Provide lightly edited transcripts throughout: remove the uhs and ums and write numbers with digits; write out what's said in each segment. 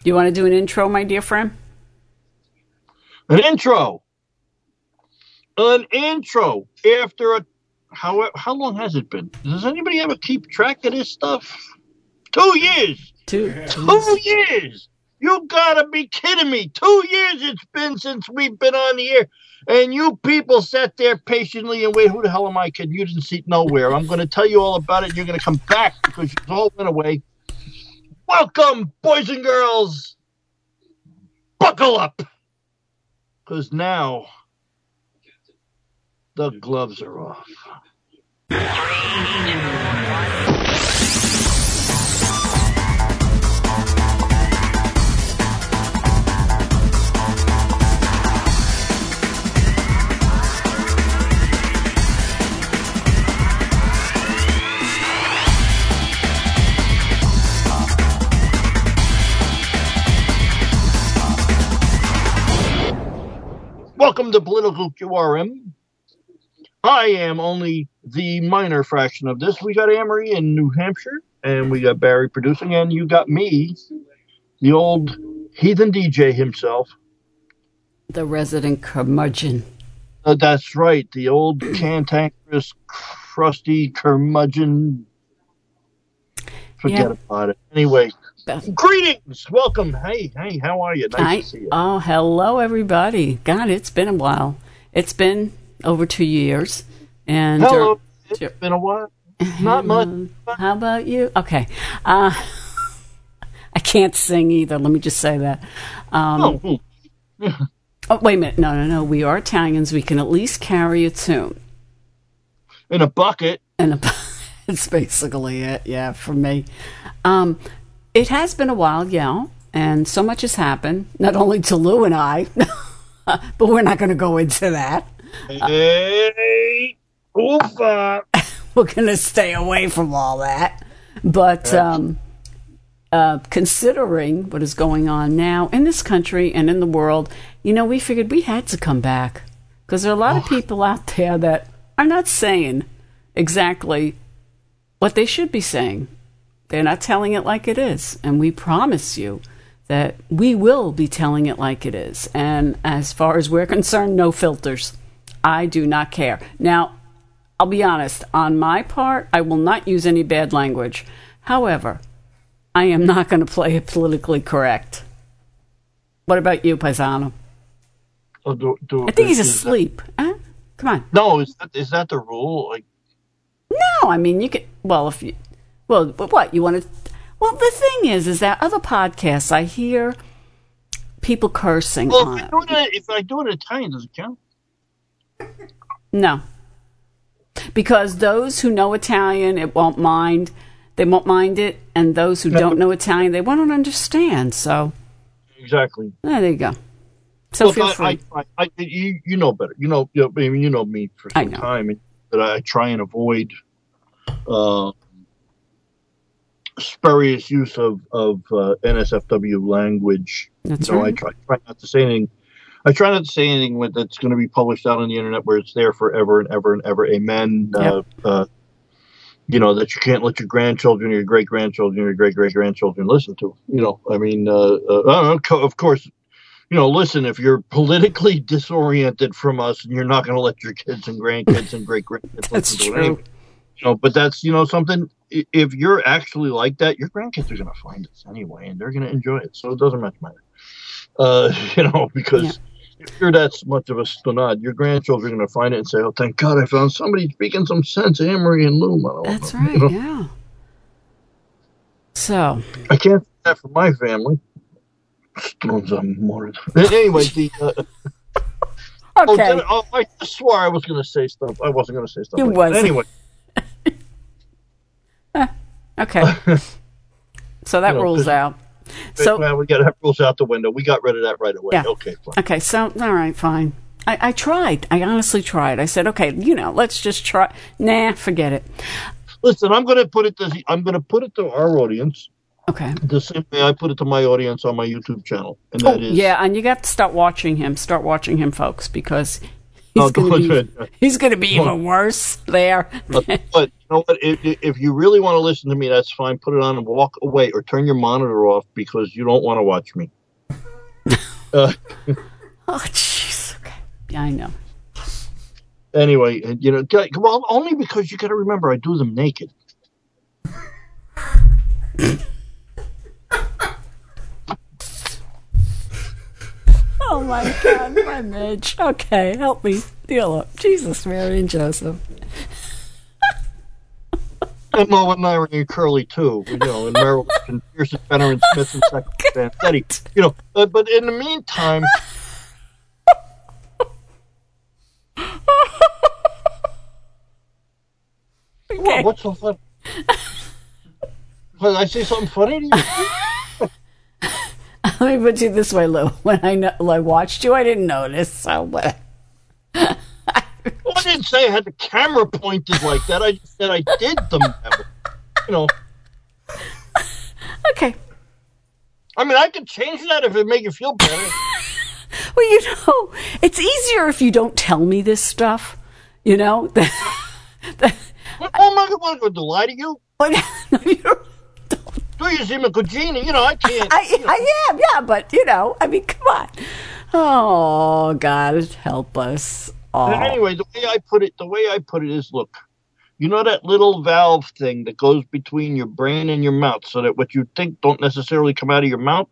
You want to do an intro, my dear friend? An intro. After how long has it been? Does anybody ever keep track of this stuff? 2 years. 2 years. You gotta be kidding me. 2 years it's been since we've been on the air. And you people sat there patiently and wait, who the hell am I kidding? You didn't see nowhere. I'm going to tell you all about it. You're going to come back because you all went away. Welcome, boys and girls. Buckle up. Because now the gloves are off. Welcome to Political QRM. I am only the minor fraction of this. We got Amory in New Hampshire, and we got Barry producing, and you got me, the old heathen DJ himself. The resident curmudgeon. That's right, the old cantankerous, crusty curmudgeon. Forget about it. Anyway, greetings. Welcome. Hey, how are you? Nice to see you. Oh, hello, everybody. God, it's been a while. It's been over 2 years. And hello. It's been a while. Not much. How about you? Okay. I can't sing either. Let me just say that. Oh, wait a minute. No. We are Italians. We can at least carry a tune. In a bucket. It's basically it, yeah, for me. It has been a while, yeah, and so much has happened, not only to Lou and I, but we're not going to go into that. Hey, oofa. We're going to stay away from all that. But considering what is going on now in this country and in the world, we figured we had to come back because there are a lot of people out there that are not saying exactly what they should be saying. They're not telling it like it is. And we promise you that we will be telling it like it is. And as far as we're concerned, no filters. I do not care. Now, I'll be honest. On my part, I will not use any bad language. However, I am not going to play it politically correct. What about you, Paisano? I think he's asleep. Come on. No, is that the rule? No, I mean, you could, but what, you want to, the thing is that other podcasts, I hear people cursing on it. If I do it in Italian, does it count? No. Because those who know Italian, they won't mind it, and those who don't know Italian, they won't understand, so. Exactly. There you go. So feel free. You know better. You know me for some time, that I try and avoid spurious use of NSFW language. That's right. I try not to say anything. I try not to say anything that's going to be published out on the internet where it's there forever and ever and ever. Amen. Yep. That you can't let your grandchildren, your great grandchildren, your great great grandchildren listen to. Of course. Listen, if you're politically disoriented from us and you're not going to let your kids and grandkids and great-grandkids listen to it anyway. But that's, something, if you're actually like that, your grandkids are going to find us anyway, and they're going to enjoy it. So it doesn't much matter. Because if you're that much of a stonad, your grandchildren are going to find it and say, oh, thank God I found somebody speaking some sense, Amory and Lou. That's right, yeah. So. I can't say that for my family. Anyway, okay. I swore I was going to say stuff. I wasn't going to say stuff. You wasn't. Anyway. Okay. So that rules out. So we got that rules out the window. We got rid of that right away. Yeah. Okay. Fine. Okay. So all right, fine. I tried. I honestly tried. I said, okay, let's just try. Nah, forget it. Listen, I'm going to put it to our audience. Okay. The same way I put it to my audience on my YouTube channel. And that is... Yeah, and you got to start watching him. Start watching him, folks, because He's going to be even worse there. But you know what? If you really want to listen to me, that's fine. Put it on and walk away, or turn your monitor off because you don't want to watch me. Oh, jeez. Okay. Yeah, I know. Anyway, you know, well, only because you got to remember, I do them naked. Oh my God, my Midge. Okay, help me deal up. Jesus, Mary, and Joseph. And Mo and Irony and Curly too, you know, and Merrill and Pearson, Benner and Smith and Second Vanzetti, you know. But in the meantime, okay. What's so funny? Did I say something funny to you? Let me put you this way, Lou. When I watched you, I didn't notice. So what? Well, I didn't say I had the camera pointed like that. I just said I did them. You know. Okay. I mean, I could change that if it make you feel better. Well, you know, it's easier if you don't tell me this stuff. You know. Oh my God! What, to lie to you? No, you don't. Do you seem a good genie? You know, I can't. I am, yeah, but you know, I mean, come on. Oh God, help us all. Anyway, the way I put it is, look, you know that little valve thing that goes between your brain and your mouth, so that what you think don't necessarily come out of your mouth.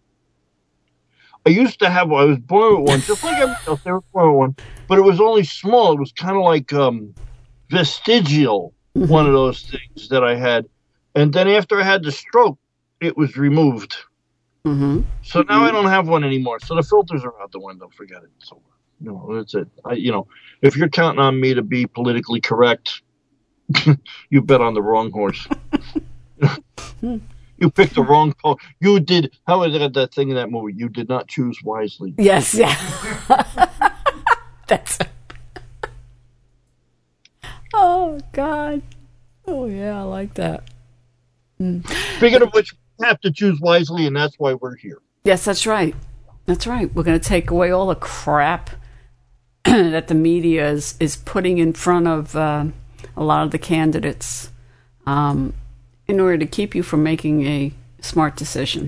I was born with one, just like everybody else. They were born with one, but it was only small. It was kind of like vestigial, one of those things that I had. And then after I had the stroke, it was removed. Mm-hmm. So now I don't have one anymore. So the filters are out the window. Forget it. So, you know, that's it. If you're counting on me to be politically correct, you bet on the wrong horse. You picked the wrong pole. You did. How was that thing in that movie? You did not choose wisely. Yes, yeah. That's it. Oh, God. Oh, yeah, I like that. Speaking of which, we have to choose wisely, and that's why we're here. Yes, that's right. That's right. We're going to take away all the crap that the media is putting in front of a lot of the candidates in order to keep you from making a smart decision.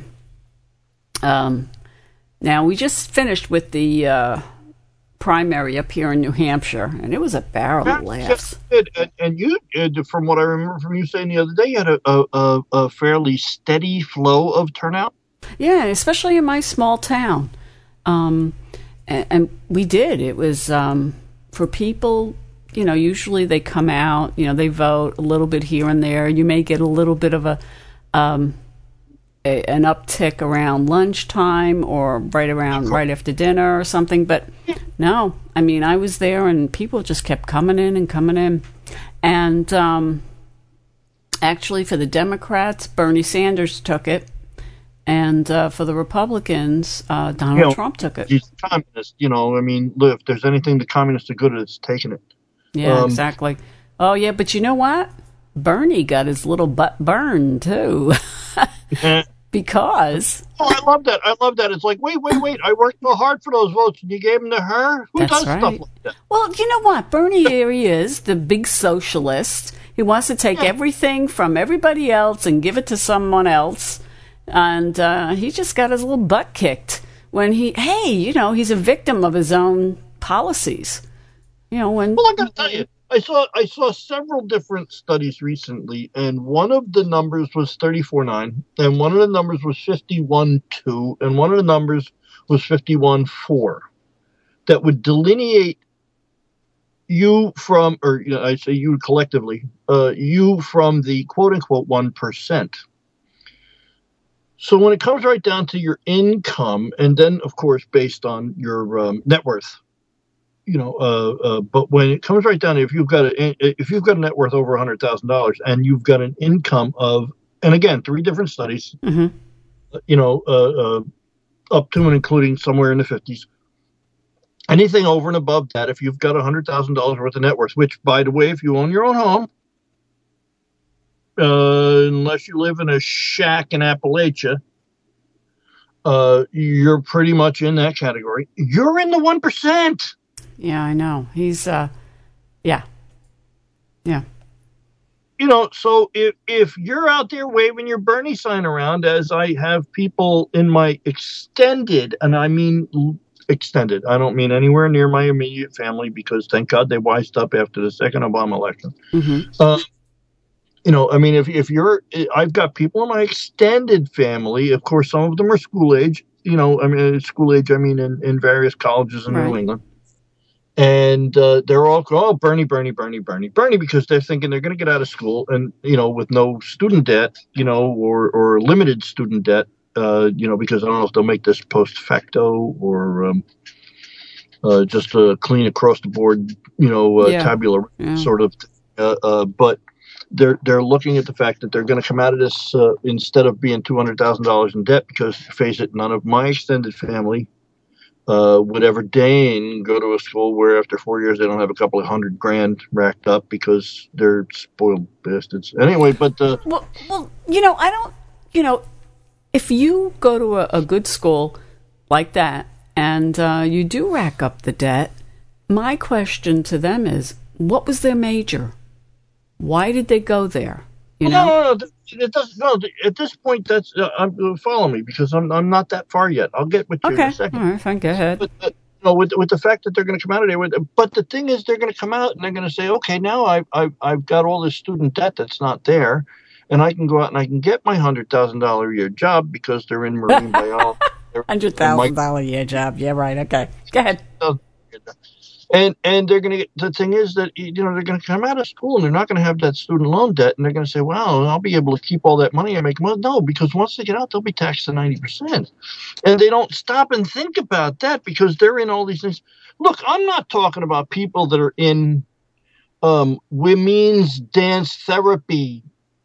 Now, we just finished with the primary up here in New Hampshire, and it was a barrel of laughs. And you, from what I remember from you saying the other day, you had a fairly steady flow of turnout. Yeah, especially in my small town. And we did. It was for people, you know, usually they come out, you know, they vote a little bit here and there. You may get a little bit of an uptick around lunchtime or right after dinner or something. But no, I mean, I was there and people just kept coming in. And actually for the Democrats, Bernie Sanders took it. And for the Republicans, Donald Trump took it. He's a communist, you know. I mean, if there's anything the communists are good at, it's taking it. Yeah, exactly. Oh, yeah, but you know what? Bernie got his little butt burned, too. Because... Oh, I love that. It's like, wait. I worked so hard for those votes, and you gave them to her? Who does stuff like that? Well, you know what? Bernie, here he is, the big socialist. He wants to take everything from everybody else and give it to someone else. And he just got his little butt kicked when he's a victim of his own policies. You know, when... Well, I got to tell you, I saw several different studies recently, and one of the numbers was 34.9, and one of the numbers was 51.2, and one of the numbers was 51.4, that would delineate you from, or you know, I say you collectively, you from the quote-unquote 1%. So when it comes right down to your income, and then, of course, based on your net worth, you know, but when it comes right down to if you've got a net worth over $100,000 and you've got an income of, and again, 3 different studies, you know, up to and including somewhere in the 50s, anything over and above that, if you've got $100,000 worth of net worth, which, by the way, if you own your own home, unless you live in a shack in Appalachia, you're pretty much in that category. You're in the 1%. Yeah, I know. He's, yeah. So if you're out there waving your Bernie sign around, as I have people in my extended, and I mean extended, I don't mean anywhere near my immediate family, because thank God they wised up after the second Obama election. Mm-hmm. I mean, I've got people in my extended family. Of course, some of them are school age. School age, I mean, in various colleges in New England. And they're all, Bernie, Bernie, Bernie, Bernie, Bernie, because they're thinking they're going to get out of school and, with no student debt, or limited student debt, because I don't know if they'll make this post facto or just a clean across the board, tabular sort of. But they're looking at the fact that they're going to come out of this instead of being $200,000 in debt, because, face it, none of my extended family would ever deign go to a school where after 4 years they don't have a couple of $100,000 racked up because they're spoiled bastards. Anyway, but well, I don't, if you go to a good school like that and you do rack up the debt, my question to them is, what was their major? Why did they go there? No, it doesn't. No, at this point, that's follow me, because I'm not that far yet. I'll get with you in a second. All right, fine, go ahead. But with the fact that they're going to come out of there but the thing is, they're going to come out and they're going to say, okay, now I've got all this student debt that's not there, and I can go out and I can get my $100,000 a year job because they're in marine biology. $100,000 a year job. Yeah, right. Okay, go ahead. And they're going to get, the thing is that, they're going to come out of school and they're not going to have that student loan debt. And they're going to say, wow, I'll be able to keep all that money I make. Well, no, because once they get out, they'll be taxed to 90%. And they don't stop and think about that because they're in all these things. Look, I'm not talking about people that are in women's dance therapy,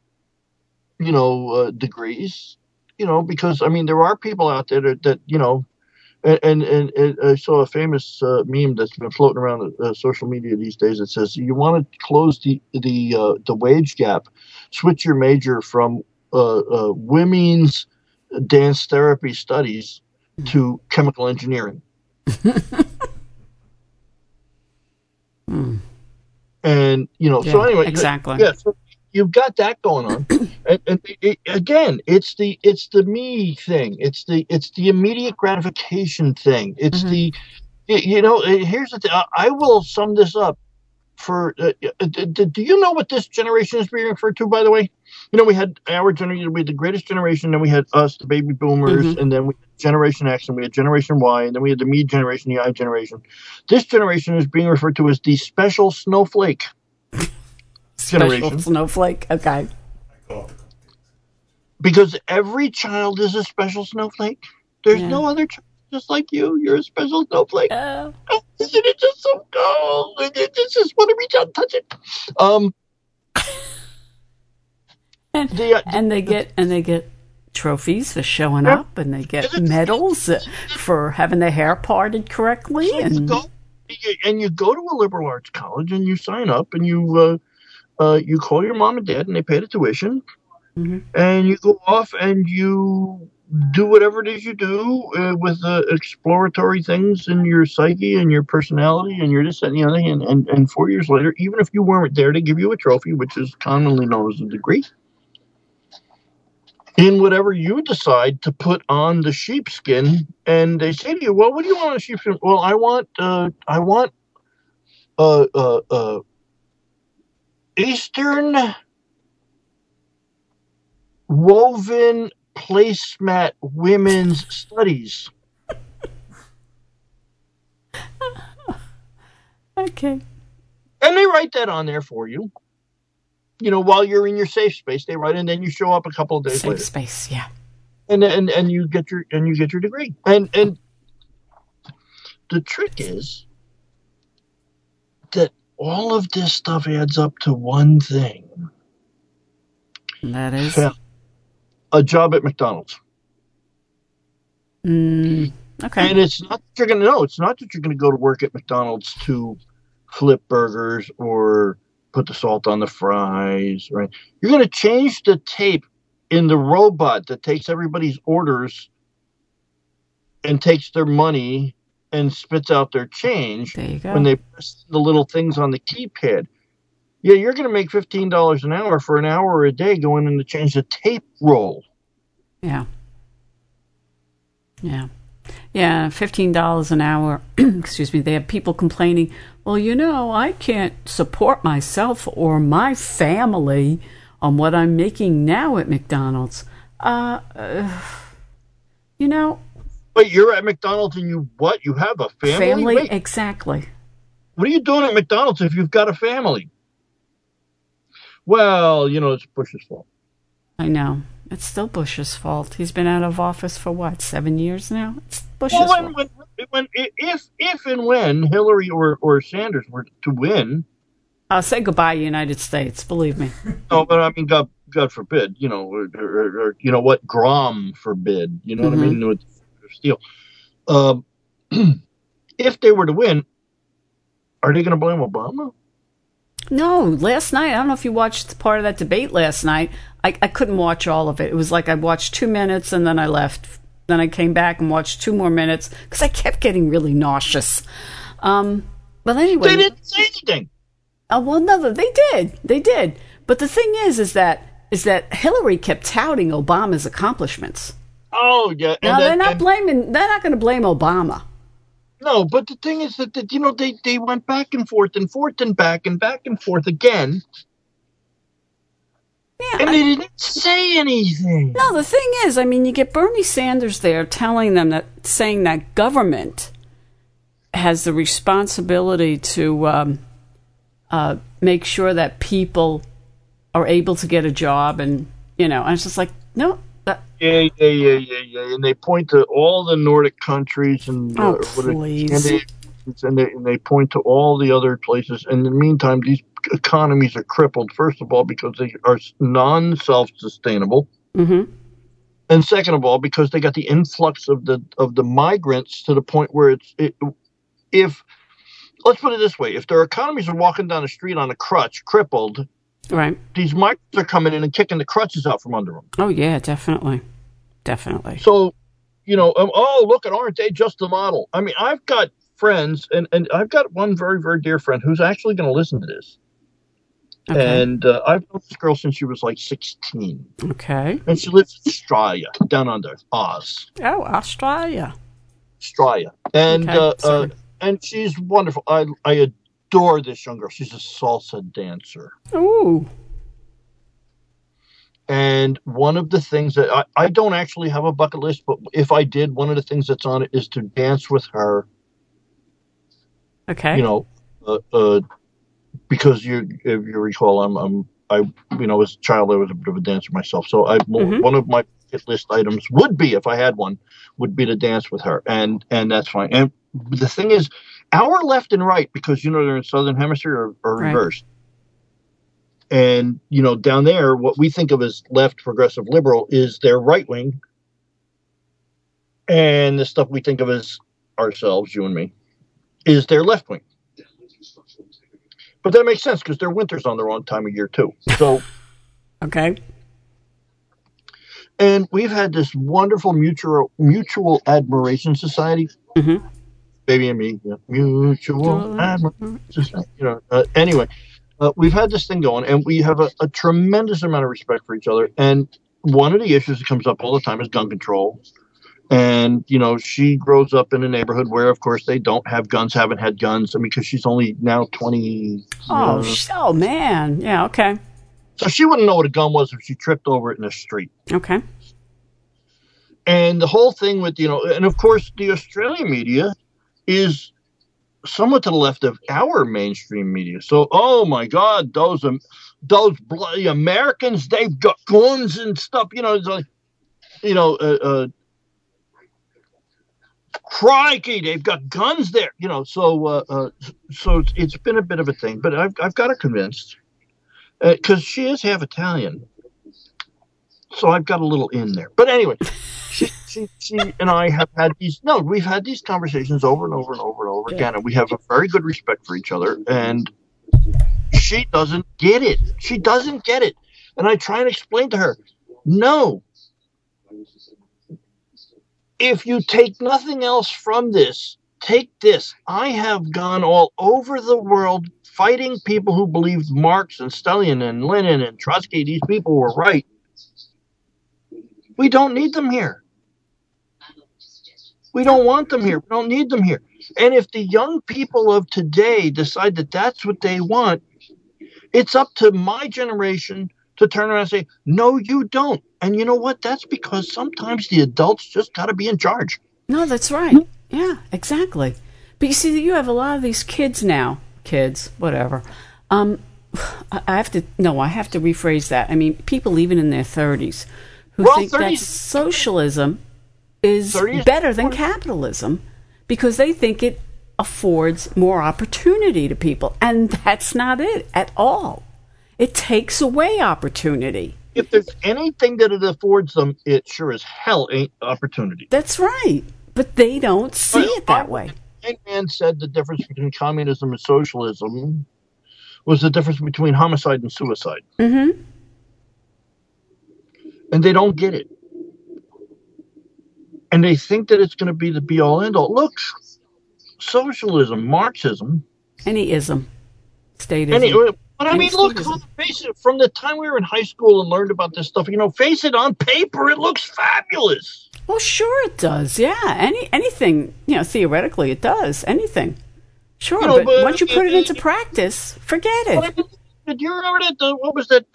degrees, because, I mean, there are people out there that And I saw a famous meme that's been floating around social media these days. It says, "You want to close the wage gap, switch your major from women's dance therapy studies to chemical engineering." And so anyway, exactly. Yeah, so you've got that going on, and again, it's the me thing. It's the immediate gratification thing. It's the here's the thing. I will sum this up for. Do you know what this generation is being referred to? By the way, we had our generation, we had the greatest generation, then we had us, the baby boomers, and then we had Generation X, and we had Generation Y, and then we had the me generation, the I generation. This generation is being referred to as the special snowflake generation. Special snowflake, okay. Because every child is a special snowflake. There's no other child just like you. You're a special snowflake. Oh, isn't it just so cold? I just want to reach out and touch it. And they get trophies for showing up, and they get medals for having their hair parted correctly. And you go to a liberal arts college and you sign up and you call your mom and dad and they pay the tuition, and you go off and you do whatever it is you do with exploratory things in your psyche and your personality and your this and the other thing. And 4 years later, even if you weren't there, they give you a trophy, which is commonly known as a degree, in whatever you decide to put on the sheepskin. And they say to you, well, what do you want on a sheepskin? Well, I want Eastern woven placemat women's studies. Okay. And they write that on there for you. While you're in your safe space, they write, and then you show up a couple of days later. Safe space, yeah. And you get your degree. And the trick is that all of this stuff adds up to one thing. And that is a job at McDonald's. Okay. And it's not that you're going to know. It's not that you're going to go to work at McDonald's to flip burgers or put the salt on the fries, right? You're going to change the tape in the robot that takes everybody's orders and takes their money and spits out their change There you go. when they press the little things on the keypad. Yeah, you're going to make $15 an hour for an hour a day going in to change the tape roll. Yeah. Yeah. Yeah, $15 an hour. Excuse me. They have people complaining, well, I can't support myself or my family on what I'm making now at McDonald's. But you're at McDonald's and you have a family? Wait. Exactly. What are you doing at McDonald's if you've got a family? Well, it's Bush's fault. I know. It's still Bush's fault. He's been out of office for what, 7 years now? It's Bush's fault. If and when Hillary or Sanders were to win, I'll say goodbye, United States. Believe me. No, but I mean, God forbid, or what, Grom forbid. You know what I mean? With steel. If they were to win, are they going to blame Obama? No, last night, I don't know if you watched part of that debate last night. I couldn't watch all of it. It was like I watched 2 minutes and then I left. Then I came back and watched 2 more minutes because I kept getting really nauseous. But anyway. They didn't say anything. Well, no, they did. They did. But the thing is that Hillary kept touting Obama's accomplishments. Oh, yeah. Now, they're not going to blame Obama. No, but the thing is that they went back and forth and back and forth again. Yeah, and they didn't say anything. No, the thing is, you get Bernie Sanders there saying that government has the responsibility to make sure that people are able to get a job, and I was just like, no. Yeah. And they point to all the Nordic countries and please. And they point to all the other places. And in the meantime, these economies are crippled. First of all, because they are non-self-sustainable, and second of all, because they got the influx of the migrants to the point where if let's put it this way: if their economies are walking down the street on a crutch, crippled. Right. These migrants are coming in and kicking the crutches out from under them. Oh, yeah, definitely. Definitely. So, look, aren't they just the model? I've got friends, and I've got one very, very dear friend who's actually going to listen to this. Okay. And I've known this girl since she was like 16. Okay. And she lives in Australia, down under, Oz. Oh, Australia. And, and she's wonderful. I adore this young girl. She's a salsa dancer. Ooh. And one of the things that I don't actually have a bucket list, but if I did, one of the things that's on it is to dance with her. Okay. Because if you recall, as a child, I was a bit of a dancer myself. So one of my bucket list items would be, if I had one, would be to dance with her, and that's fine. And the thing is, our left and right, because they're in Southern Hemisphere are reversed. And, down there, what we think of as left, progressive, liberal is their right wing. And the stuff we think of as ourselves, you and me, is their left wing. But that makes sense because their winter's on the wrong time of year, too. So, okay. And we've had this wonderful mutual admiration society. Mm-hmm. Baby and me, mutual admiration. Anyway. We've had this thing going, and we have a tremendous amount of respect for each other. And one of the issues that comes up all the time is gun control. And, she grows up in a neighborhood where, of course, they don't have guns, haven't had guns. Because she's only now 20. Oh, man. Yeah, okay. So she wouldn't know what a gun was if she tripped over it in the street. Okay. And the whole thing with, and of course, the Australian media is somewhat to the left of our mainstream media. So, oh my God, those bloody Americans, they've got guns and stuff. It's like, crikey, they've got guns there. So it's been a bit of a thing. But I've got her convinced because she is half Italian. So I've got a little in there. But anyway. She and I have had we've had these conversations over and over and over and over again, and we have a very good respect for each other, and she doesn't get it. She doesn't get it. And I try and explain to her, no. If you take nothing else from this, take this. I have gone all over the world fighting people who believed Marx and Stalin and Lenin and Trotsky, these people were right. We don't need them here. We don't want them here. We don't need them here. And if the young people of today decide that that's what they want, it's up to my generation to turn around and say, no, you don't. And you know what? That's because sometimes the adults just got to be in charge. No, that's right. Yeah, exactly. But you see, you have a lot of these kids now. Kids, whatever. I have to rephrase that. I mean, people even in their 30s who think that socialism is better than capitalism because they think it affords more opportunity to people. And that's not it at all. It takes away opportunity. If there's anything that it affords them, it sure as hell ain't opportunity. That's right. But they don't see it that way. One man said the difference between communism and socialism was the difference between homicide and suicide. Mm-hmm. And they don't get it. And they think that it's going to be the be-all, end-all. Look, socialism, Marxism. Any ism. Statism. But I mean, look, face it, from the time we were in high school and learned about this stuff, face it, on paper, it looks fabulous. Well, sure it does, yeah. Anything, theoretically it does. Anything. Sure, but once you put it into practice, forget it. Did you remember that, what was that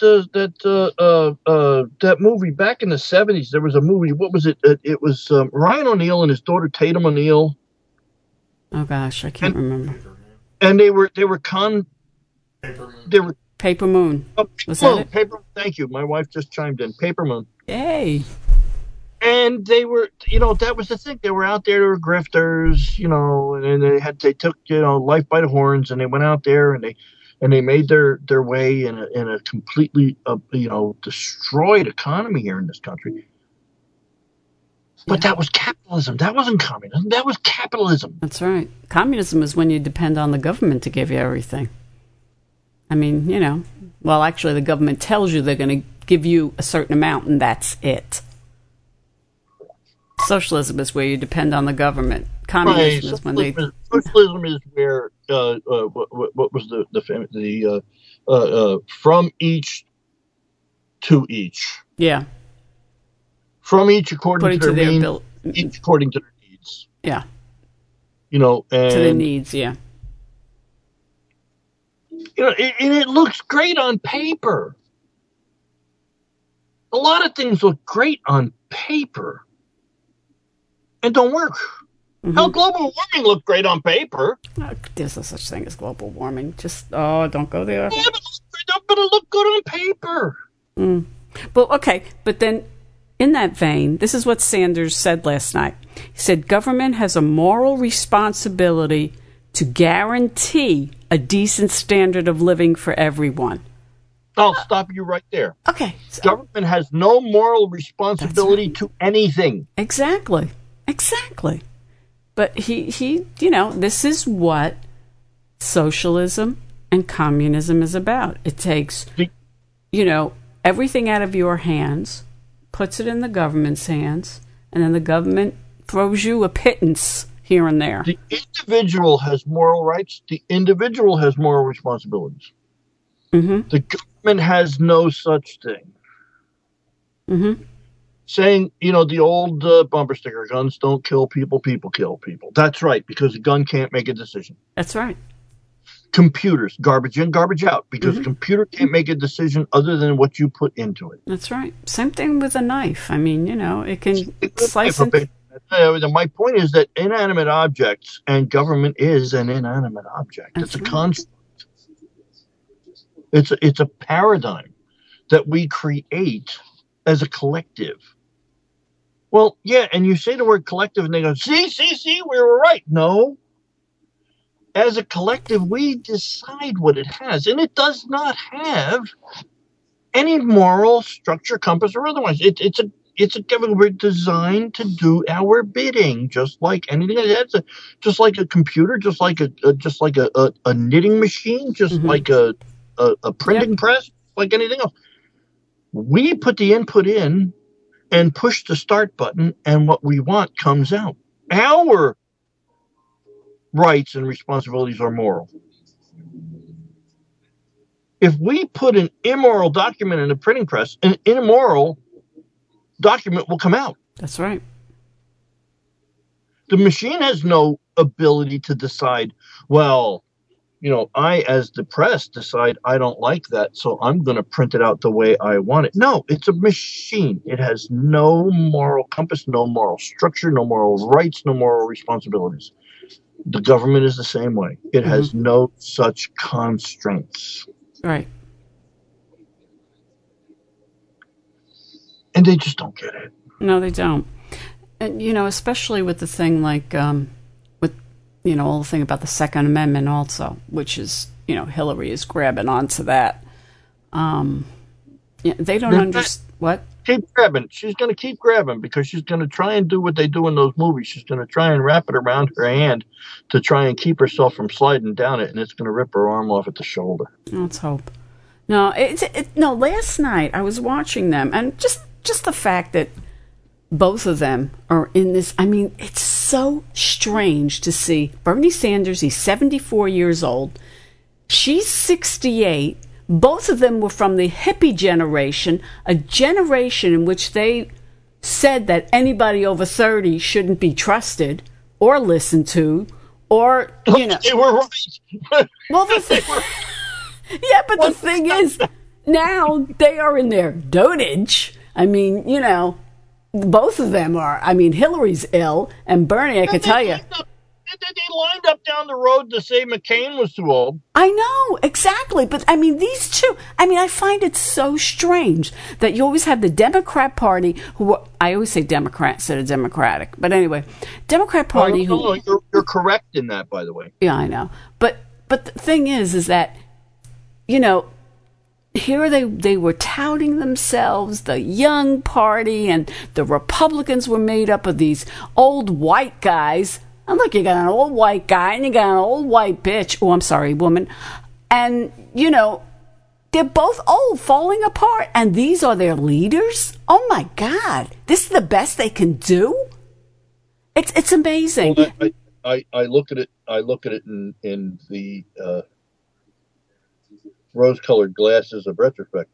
movie back in the 70s? There was a movie, what was it? It was Ryan O'Neal and his daughter Tatum O'Neal. Oh gosh, I can't remember. And they were Paper Moon. Was that it? Paper. Thank you. My wife just chimed in. Paper Moon. Yay. And they were, that was the thing. They were out there, they were grifters, and they took, life by the horns, and they went out there and they made their way in a completely, destroyed economy here in this country. But that was capitalism. That wasn't communism. That was capitalism. That's right. Communism is when you depend on the government to give you everything. I mean, actually the government tells you they're going to give you a certain amount and that's it. Socialism is where you depend on the government. Communism is when Socialism is where, what was the from each to each. Yeah. From each according to their means, each according to their needs. Yeah. And to their needs, yeah. And it looks great on paper. A lot of things look great on paper and don't work. Mm-hmm. Hell, global warming looked great on paper. There's no such thing as global warming. Just, don't go there. Yeah, but it looked good on paper. Mm. But then in that vein, this is what Sanders said last night. He said, government has a moral responsibility to guarantee a decent standard of living for everyone. I'll stop you right there. Okay. Government has no moral responsibility to anything. Exactly. But he this is what socialism and communism is about. It takes, everything out of your hands, puts it in the government's hands, and then the government throws you a pittance here and there. The individual has moral rights. The individual has moral responsibilities. Mm-hmm. The government has no such thing. Mm-hmm. Saying, the old bumper sticker, guns don't kill people, people kill people. That's right, because a gun can't make a decision. That's right. Computers, garbage in, garbage out, because a computer can't make a decision other than what you put into it. That's right. Same thing with a knife. I mean, it can slice it. My point is that inanimate objects, and government is an inanimate object. That's it's a construct. It's a paradigm that we create as a collective. Well, yeah, and you say the word collective, and they go, see, we were right. No. As a collective, we decide what it has, and it does not have any moral structure, compass, or otherwise. It's a government. We're designed to do our bidding, just like anything else. Just like a computer, just like a knitting machine, just like a printing press, like anything else. We put the input in and push the start button, and what we want comes out. Our rights and responsibilities are moral. If we put an immoral document in a printing press, an immoral document will come out. That's right. The machine has no ability to decide, well, I, as the press, decide I don't like that, so I'm going to print it out the way I want it. No, it's a machine. It has no moral compass, no moral structure, no moral rights, no moral responsibilities. The government is the same way. It has no such constraints. Right. And they just don't get it. No, they don't. And, especially with the thing like, all the thing about the Second Amendment also, which is, Hillary is grabbing onto that. They don't understand. What? Keep grabbing. She's going to keep grabbing because she's going to try and do what they do in those movies. She's going to try and wrap it around her hand to try and keep herself from sliding down it, and it's going to rip her arm off at the shoulder. Let's hope. No, last night I was watching them, and just the fact that both of them are in this. I mean, it's so strange to see Bernie Sanders. He's 74 years old. She's 68. Both of them were from the hippie generation, a generation in which they said that anybody over 30 shouldn't be trusted or listened to, or, They were right. Well, yeah, but the thing is, now they are in their dotage. I mean, both of them are. I mean, Hillary's ill, and Bernie, I can tell you. They lined up down the road to say McCain was too old. I know, exactly. But, I mean, these two, I find it so strange that you always have the Democrat Party, I always say Democrat instead of Democratic. But anyway, Democrat Party you're correct in that, by the way. Yeah, I know. But the thing is that, here they were touting themselves, the young party, and the Republicans were made up of these old white guys. And look, you got an old white guy and you got an old white bitch. Oh, I'm sorry, woman. And, they're both old, falling apart. And these are their leaders? Oh, my God. This is the best they can do? It's amazing. Well, I look at it. I look at it in the rose-colored glasses of retrospect.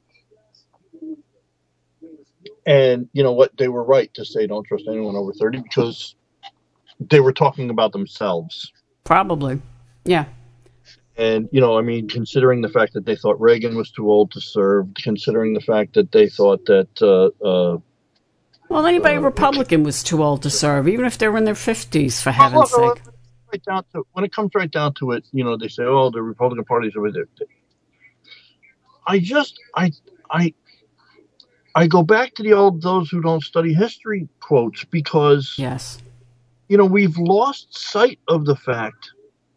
And you know what? They were right to say don't trust anyone over 30 because they were talking about themselves. Probably. Yeah. And, considering the fact that they thought Reagan was too old to serve, considering the fact that they thought that... anybody Republican was too old to serve, even if they were in their 50s, for heaven's sake. When it comes right down to it, they say, oh, the Republican Party's over there. I go back to the old those who don't study history quotes because... Yes. We've lost sight of the fact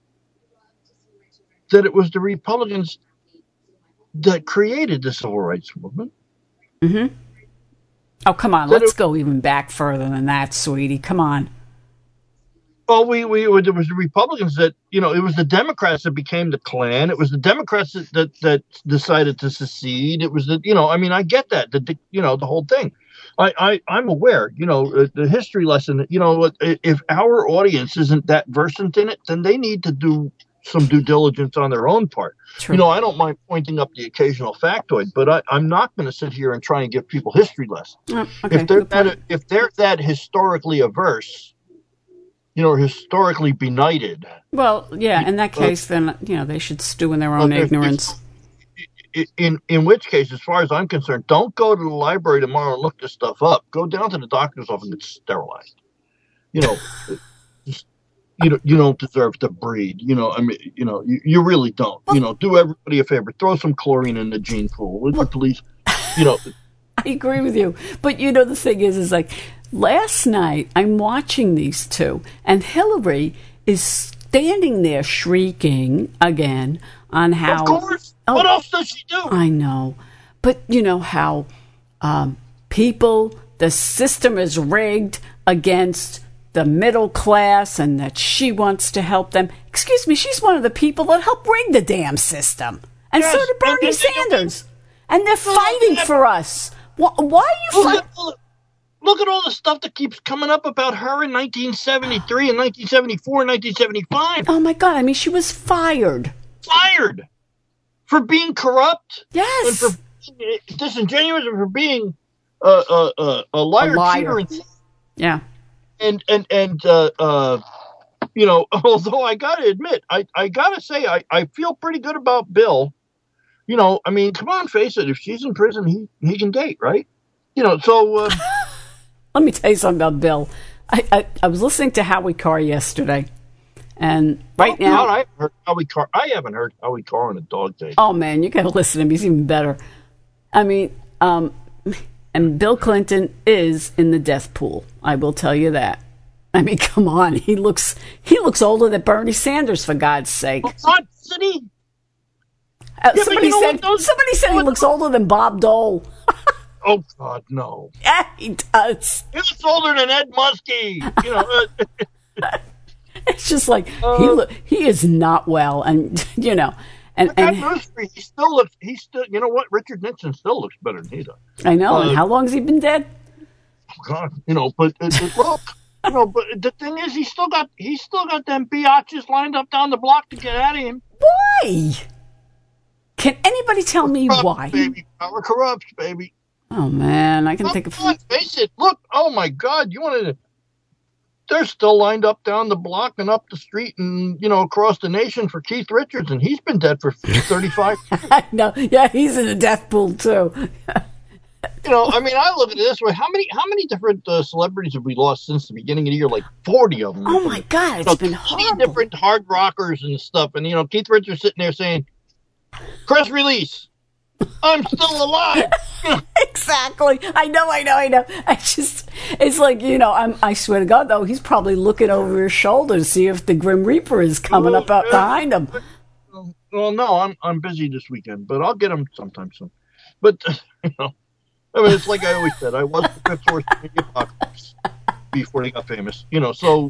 that it was the Republicans that created the civil rights movement. Mm-hmm. Oh, come on. Let's go even back further than that, sweetie. Come on. Well, there was the Republicans that, it was the Democrats that became the Klan. It was the Democrats that decided to secede. It was I get that, the whole thing. I'm aware, the history lesson, if our audience isn't that versant in it, then they need to do some due diligence on their own part. True. I don't mind pointing up the occasional factoid, but I'm not going to sit here and try and give people history lessons. Okay, if they're that historically averse, historically benighted. Well, yeah, in that case, then, they should stew in their own ignorance. In which case, as far as I'm concerned, don't go to the library tomorrow and look this stuff up. Go down to the doctor's office and get sterilized. You don't deserve to breed. You really don't. Do everybody a favor. Throw some chlorine in the gene pool. With the police, I agree with you. But the thing is like last night I'm watching these two, and Hillary is standing there shrieking again on how. Of course. What else does she do? I know. But how the system is rigged against the middle class and that she wants to help them. Excuse me, she's one of the people that helped rig the damn system. And so did Bernie Sanders. And they're fighting for us. Why are you fighting? Look at all the stuff that keeps coming up about her in 1973 and 1974 and 1975. Oh, my God. I mean, she was fired. Fired for being corrupt. Yes. And for being disingenuous and for being a liar, cheater. Yeah. And you know, although I got to admit, I got to say, I feel pretty good about Bill. You know, I mean, come on, face it. If she's in prison, he can date, right? You know, so... Let me tell you something about Bill. I was listening to Howie Carr yesterday, and now... God, I haven't heard Howie Carr on a dog day. Oh, man, you got to listen to him. He's even better. I mean, and Bill Clinton is in the death pool. I will tell you that. I mean, come on. He looks older than Bernie Sanders, for God's sake. What, City? Somebody said he looks older than Bob Dole. Oh, God, no. Yeah, he does. He looks older than Ed Muskie. You know, it's just like he is not well, and you know, and he still, you know what? Richard Nixon still looks better than he does. I know. And how long has he been dead? Oh, God, you know, but look, you know, but the thing is, he's still got them biatches lined up down the block to get at him. Why? Can anybody tell me why? Baby, power corrupts, baby. Oh, man, I can think of... Face it, look, oh, my God, they're still lined up down the block and up the street and, you know, across the nation for Keith Richards, and he's been dead for 35 years. No, yeah, he's in a death pool, too. You know, I mean, I look at it this way. How many different celebrities have we lost since the beginning of the year? Like 40 of them. Oh, my God, it's been horrible. Different hard rockers and stuff, and, you know, Keith Richards sitting there saying, press release. I'm still alive. Exactly. I know. It's like, you know, I swear to God, though, he's probably looking over his shoulder to see if the Grim Reaper is coming up behind him. Well, no, I'm busy this weekend, but I'll get him sometime soon. But, you know, I mean, it's like I always said, I was the fifth horse in the apocalypse before they got famous, you know, so...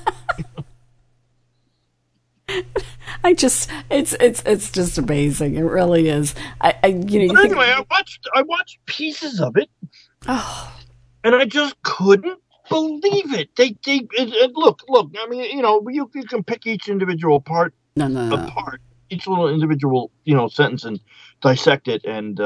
it's just amazing. It really is. Anyway, I watched pieces of it. Oh. And I just couldn't believe it. Look. I mean, you know, you can pick each individual part apart, each little individual, you know, sentence and dissect it, and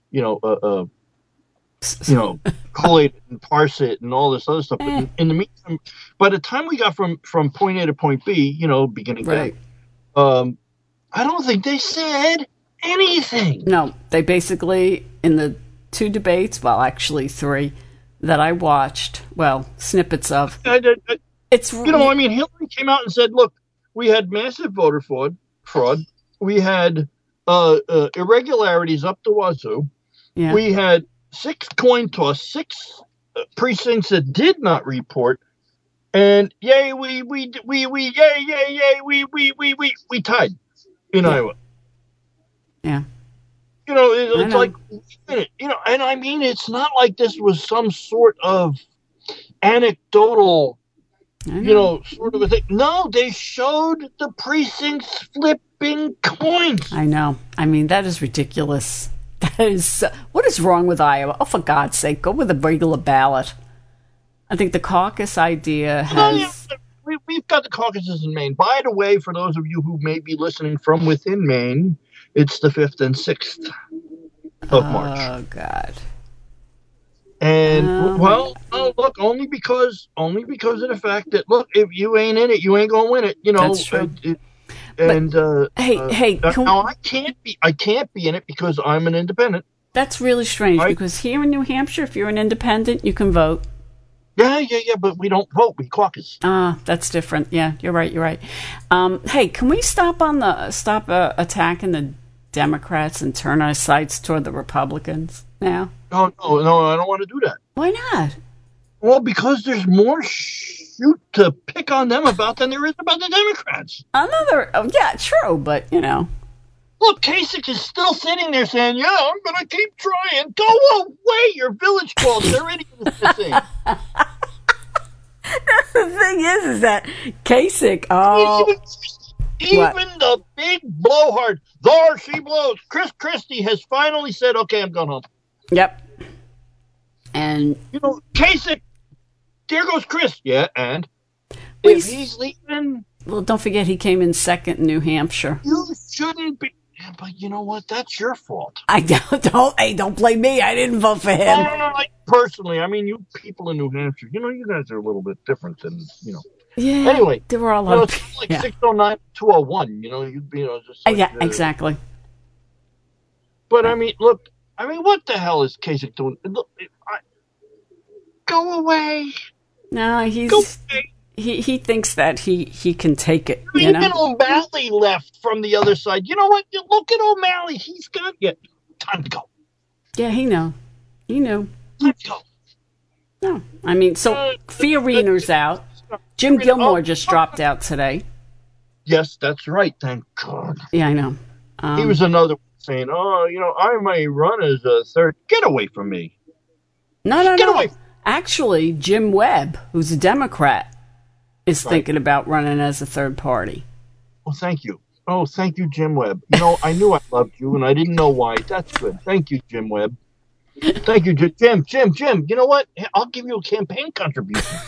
collate it and parse it and all this other stuff. But in the meantime, by the time we got from point A to point B, you know, beginning right. I don't think they said anything. No, they basically, in the 2 debates, well, actually 3, that I watched, well, snippets of. It's you know, I mean, Hillary came out and said, look, we had massive voter fraud. We had irregularities up the wazoo. Yeah. We had 6 coin toss, 6 precincts that did not report. And yay, we tied in Iowa. Yeah. You know, it's like, you know, and I mean, it's not like this was some sort of anecdotal, you know, sort of a thing. No, they showed the precincts flipping coins. I know. I mean, that is ridiculous. That is, what is wrong with Iowa? Oh, for God's sake, go with a regular ballot. I think the caucus idea has... We've got the caucuses in Maine. By the way, for those of you who may be listening from within Maine, it's the 5th and 6th of March. Oh, God. And, look, only because of the fact that, look, if you ain't in it, you ain't going to win it. You know, that's true. Now I can't be in it because I'm an independent. That's really strange, right? Because here in New Hampshire, if you're an independent, you can vote. Yeah, but we don't vote. We caucus. That's different. Yeah, you're right. Hey, can we stop attacking the Democrats and turn our sights toward the Republicans now? No, I don't want to do that. Why not? Well, because there's more shoot to pick on them about than there is about the Democrats. Yeah, true, but, you know. Look, Kasich is still sitting there saying, yeah, I'm going to keep trying. Go away, your village calls. They're idiots to sing. The thing is that Kasich, even the big blowhard, there she blows. Chris Christie has finally said, okay, I'm going home. Yep. And Kasich, there goes Chris. Yeah, and if he's leaving, well, don't forget he came in second in New Hampshire. You shouldn't be. But you know what? That's your fault. Don't blame me. I didn't vote for him. No, personally, I mean, you people in New Hampshire, you guys are a little bit different than. Yeah. Anyway, there were a lot of people. Like 609, 201. You'd be, just. Like, yeah, exactly. But I mean, look. I mean, what the hell is Kasich doing? Look, go away. No, Go away. He thinks that he can take it. Even O'Malley left from the other side. You know what? Look at O'Malley. He's got time to go. Yeah, he knew. Time to go. No, I mean, so Fiorina's out. Jim Gilmore just dropped out today. Yes, that's right. Thank God. Yeah, I know. He was another one saying, I may run as a third. Get away from me. No. Get away. Actually, Jim Webb, who's a Democrat, is thinking about running as a third party. Oh, thank you. Oh, thank you, Jim Webb. I knew I loved you, and I didn't know why. That's good. Thank you, Jim Webb. Thank you, Jim. Jim, you know what? I'll give you a campaign contribution.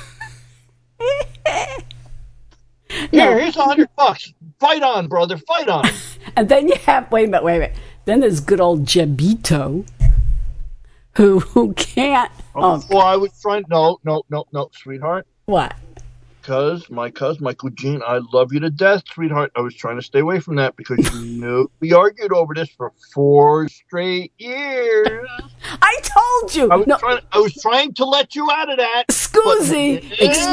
Here's $100. Fight on, brother. Fight on. And then you have, wait a minute. Then there's good old Jebito, who can't. Well, I was trying. No, sweetheart. What? Because my cousin, Michael Jean, I love you to death, sweetheart. I was trying to stay away from that because we argued over this for 4 straight years. I told you. I was trying to let you out of that. Scusi.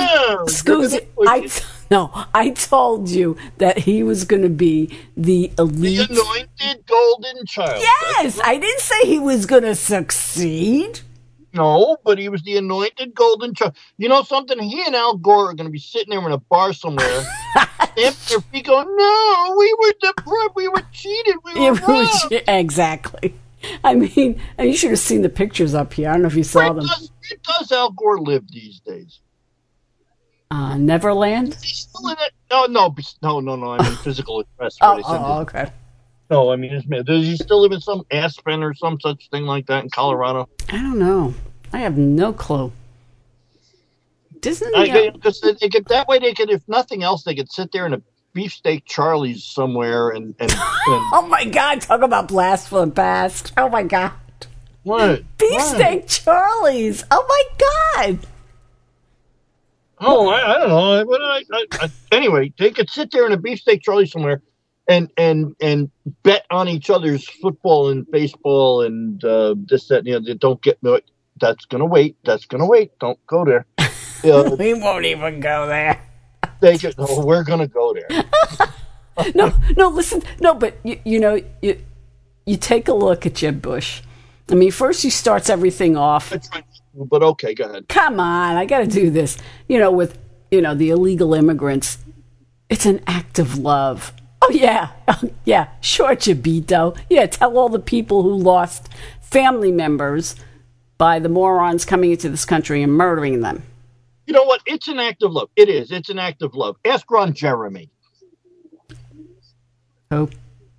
I told you that he was going to be the elite. The anointed golden child. Yes, I didn't say he was going to succeed. No, but he was the anointed golden child. You know something? He and Al Gore are going to be sitting there in a bar somewhere, stamping their feet, going, "No, we were cheated, we were wrong." Exactly. I mean, you should have seen the pictures up here. I don't know if you saw them. Where does Al Gore live these days? Neverland. Is he still in it? No. I mean physical address. Okay. No, I mean, does he still live in some Aspen or some such thing like that in Colorado? I don't know. I have no clue. Because that way they could, if nothing else, they could sit there in a beefsteak Charlie's somewhere and oh my God! Talk about blast from the past. Oh my God! What? Beefsteak Charlie's. Oh my God! Oh, I don't know. Anyway, they could sit there in a beefsteak Charlie somewhere and bet on each other's football and baseball and this, that, and the other. Don't get no. That's gonna wait. Don't go there. We won't even go there. We're gonna go there. No. Listen. No, but you take a look at Jeb Bush. I mean, first he starts everything off. But okay, go ahead. Come on, I got to do this. With the illegal immigrants. It's an act of love. Oh yeah, sure, Jebito. Yeah, tell all the people who lost family members by the morons coming into this country and murdering them. You know what? It's an act of love. It is. It's an act of love. Ask Ron Jeremy. Who?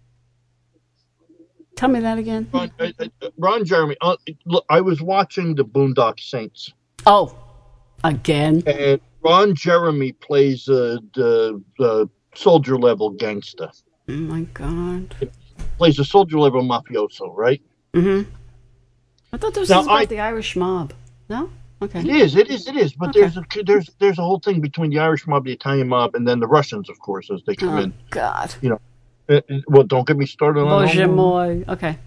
Tell me that again. Ron Jeremy. Look, I was watching the Boondock Saints. Oh, again? And Ron Jeremy plays the soldier level gangster. Oh my God! Plays a soldier level mafioso, right? Mm-hmm. I thought this was about the Irish mob. No? Okay. It is. But okay. there's a whole thing between the Irish mob, the Italian mob, and then the Russians, of course, as they come in. Oh God! Well, don't get me started on. Bože moi. Okay.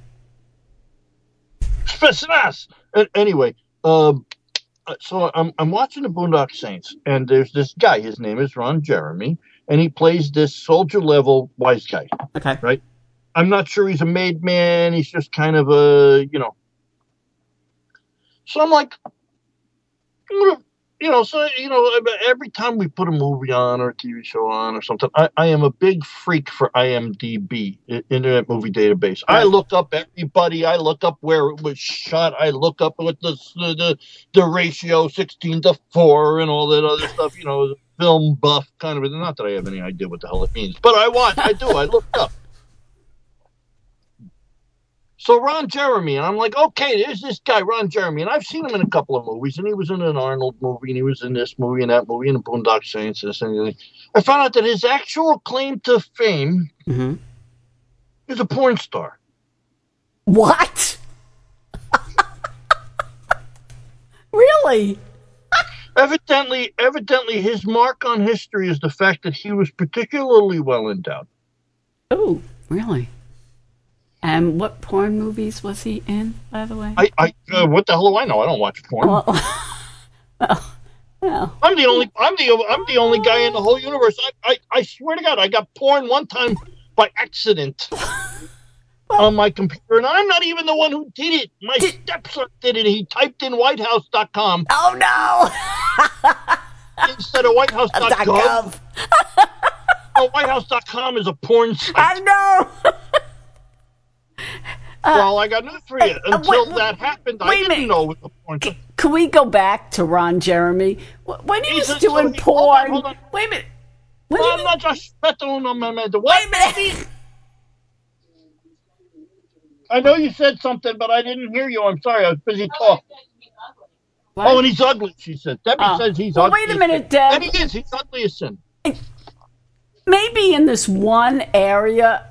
Anyway, so I'm watching the Boondock Saints, and there's this guy. His name is Ron Jeremy, and he plays this soldier level wise guy. Okay. Right. I'm not sure he's a made man. He's just kind of a So I'm like, every time we put a movie on or a TV show on or something, I am a big freak for IMDb, Internet Movie Database. Right. I look up everybody. I look up where it was shot. I look up with the ratio 16:4 and all that other stuff. Film buff kind of. Not that I have any idea what the hell it means, but I do. I looked up. So Ron Jeremy, and I'm like, okay, there's this guy, Ron Jeremy, and I've seen him in a couple of movies, and he was in an Arnold movie, and he was in this movie and that movie, and the Boondock Saints, this and that. I found out that his actual claim to fame is a porn star. What? Really? Evidently, his mark on history is the fact that he was particularly well endowed. Oh, really? And what porn movies was he in, by the way? What the hell do I know? I don't watch porn. Well, I'm the only guy in the whole universe. I swear to God, I got porn one time by accident on my computer, and I'm not even the one who did it. My stepson did it. He typed in whitehouse.com. Oh no! Instead of whitehouse.gov. No, whitehouse.com is a porn site. I know. Well, I got news for you. Until that happened, I didn't know it was a porn site. Can we go back to Ron Jeremy? When he was doing porn... Hold on. Wait a minute. Wait a minute. I know you said something, but I didn't hear you. I'm sorry. I was busy talking. What? Oh, and he's ugly, she said. Debbie says he's ugly. Wait a minute, Deb. And he is. He's ugly as sin. Maybe in this one area,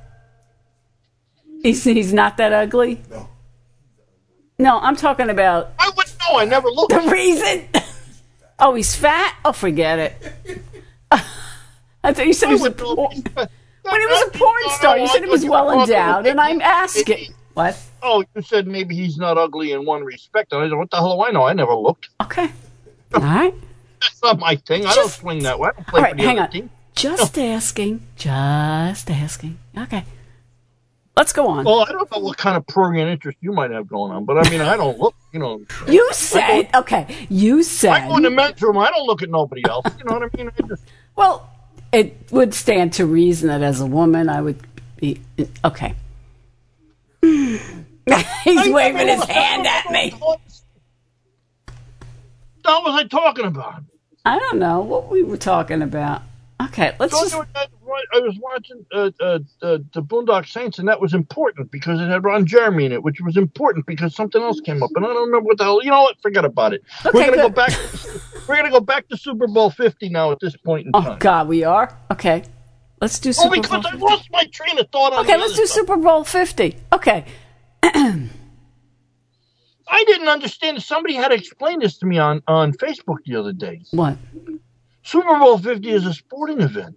he's not that ugly? No, I'm talking about... I wouldn't know. I never looked. The reason... Oh, he's fat? Oh, forget it. I thought you said he was a porn... When he was a porn star, you said he was well endowed, and I'm asking... What? Oh, you said maybe he's not ugly in one respect. I said, what the hell do I know? I never looked. Okay. All right. That's not my thing. I don't swing that way. I don't play for the other team. Just asking. Okay. Let's go on. Well, I don't know what kind of program interest you might have going on, but I mean, I don't look, You said, you said. I go in the men's room. I don't look at nobody else. You know what I mean? Well, it would stand to reason that as a woman, I would be, okay. He's waving his hand at me. What was I talking about? I don't know what we were talking about. Okay, let's just... I was watching the Boondock Saints, and that was important because it had Ron Jeremy in it, which was important because something else came up, and I don't remember what the hell. You know what? Forget about it. Okay, we're gonna go back. We're gonna go back to Super Bowl 50 now at this point in time. Oh God, we are? Okay, let's do Super Bowl 50. I lost my train of thought. Okay, let's do Super Bowl 50. Okay. I didn't understand. Somebody had to explain this to me on Facebook the other day. What? Super Bowl 50 is a sporting event.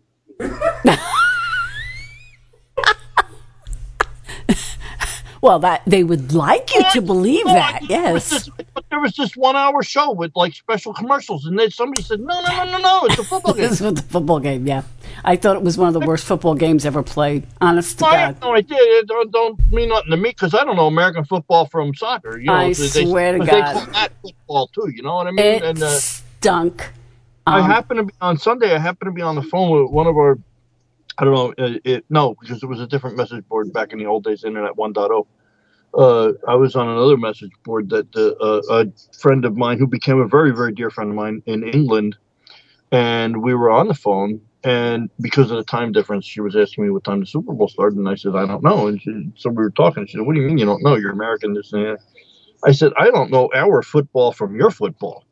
Well, that they would like you to believe that, yes. But there was this 1 hour show with like special commercials, and then somebody said, no, it's a football game. This was the football game, yeah. I thought it was one of the worst football games ever played, honest to God. I have no idea. It don't mean nothing to me because I don't know American football from soccer. I swear to God. They call that football too, you know what I mean? It stunk. I happen to be on Sunday. I happen to be on the phone with one of our. I don't know. Because it was a different message board back in the old days, Internet 1.0. I was on another message board that a friend of mine who became a very, very dear friend of mine in England, and we were on the phone, and because of the time difference, she was asking me what time the Super Bowl started, and I said, I don't know. And so we were talking. She said, what do you mean you don't know? You're American, this and that. I said, I don't know our football from your football.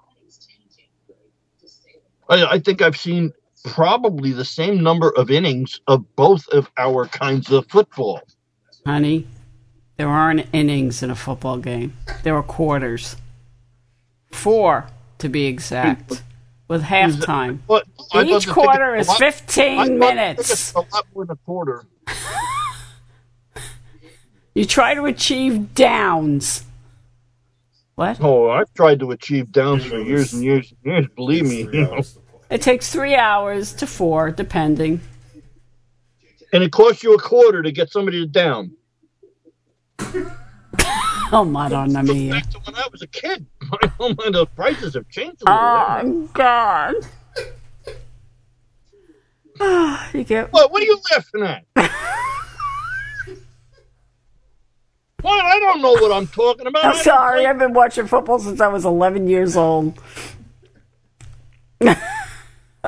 I think I've seen probably the same number of innings of both of our kinds of football. Honey, there aren't innings in a football game. There are quarters. 4, to be exact, with halftime. Each quarter is 15 minutes. It's a lot more than a quarter. You try to achieve downs. What? Oh, I've tried to achieve downs for years and years and years. Believe me, It takes 3 hours to 4, depending. And it costs you a quarter to get somebody to down. Oh, Madonna mia. Back to when I was a kid. The prices have changed a little bit. Oh, God. You get... What are you laughing at? What? I don't know what I'm talking about. I'm sorry. I've been watching football since I was 11 years old.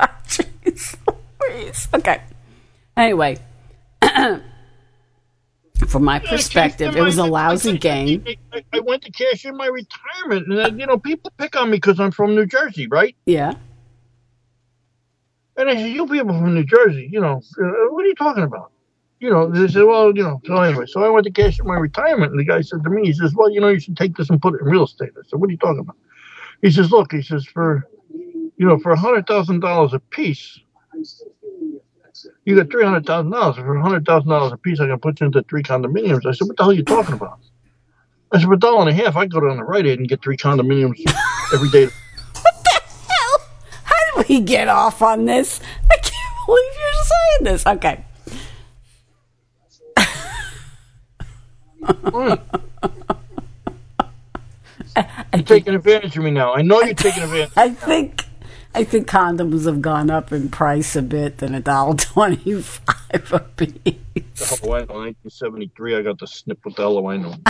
Jeez Louise. Okay. Anyway. From my perspective, it was a lousy game. I went to cash in my retirement, and people pick on me because I'm from New Jersey, right? Yeah. And I said, "You people from New Jersey, what are you talking about?" They said, "Well, So anyway, so I went to cash in my retirement, and the guy said to me, he says, "Well, you should take this and put it in real estate." I said, "What are you talking about?" He says, "Look," he says, for $100,000 a piece, you got $300,000. For $100,000 a piece, I can put you into 3 condominiums. I said, "What the hell are you talking about?" I said, "For $1.50, I go down the Rite Aid and get 3 condominiums every day." What the hell? How did we get off on this? I can't believe you're saying this. Okay. You're taking advantage of me now. I know you're taking advantage. I think condoms have gone up in price a bit than $1.25 a piece. Oh, I know. 1973, I got the snip with the hell I know.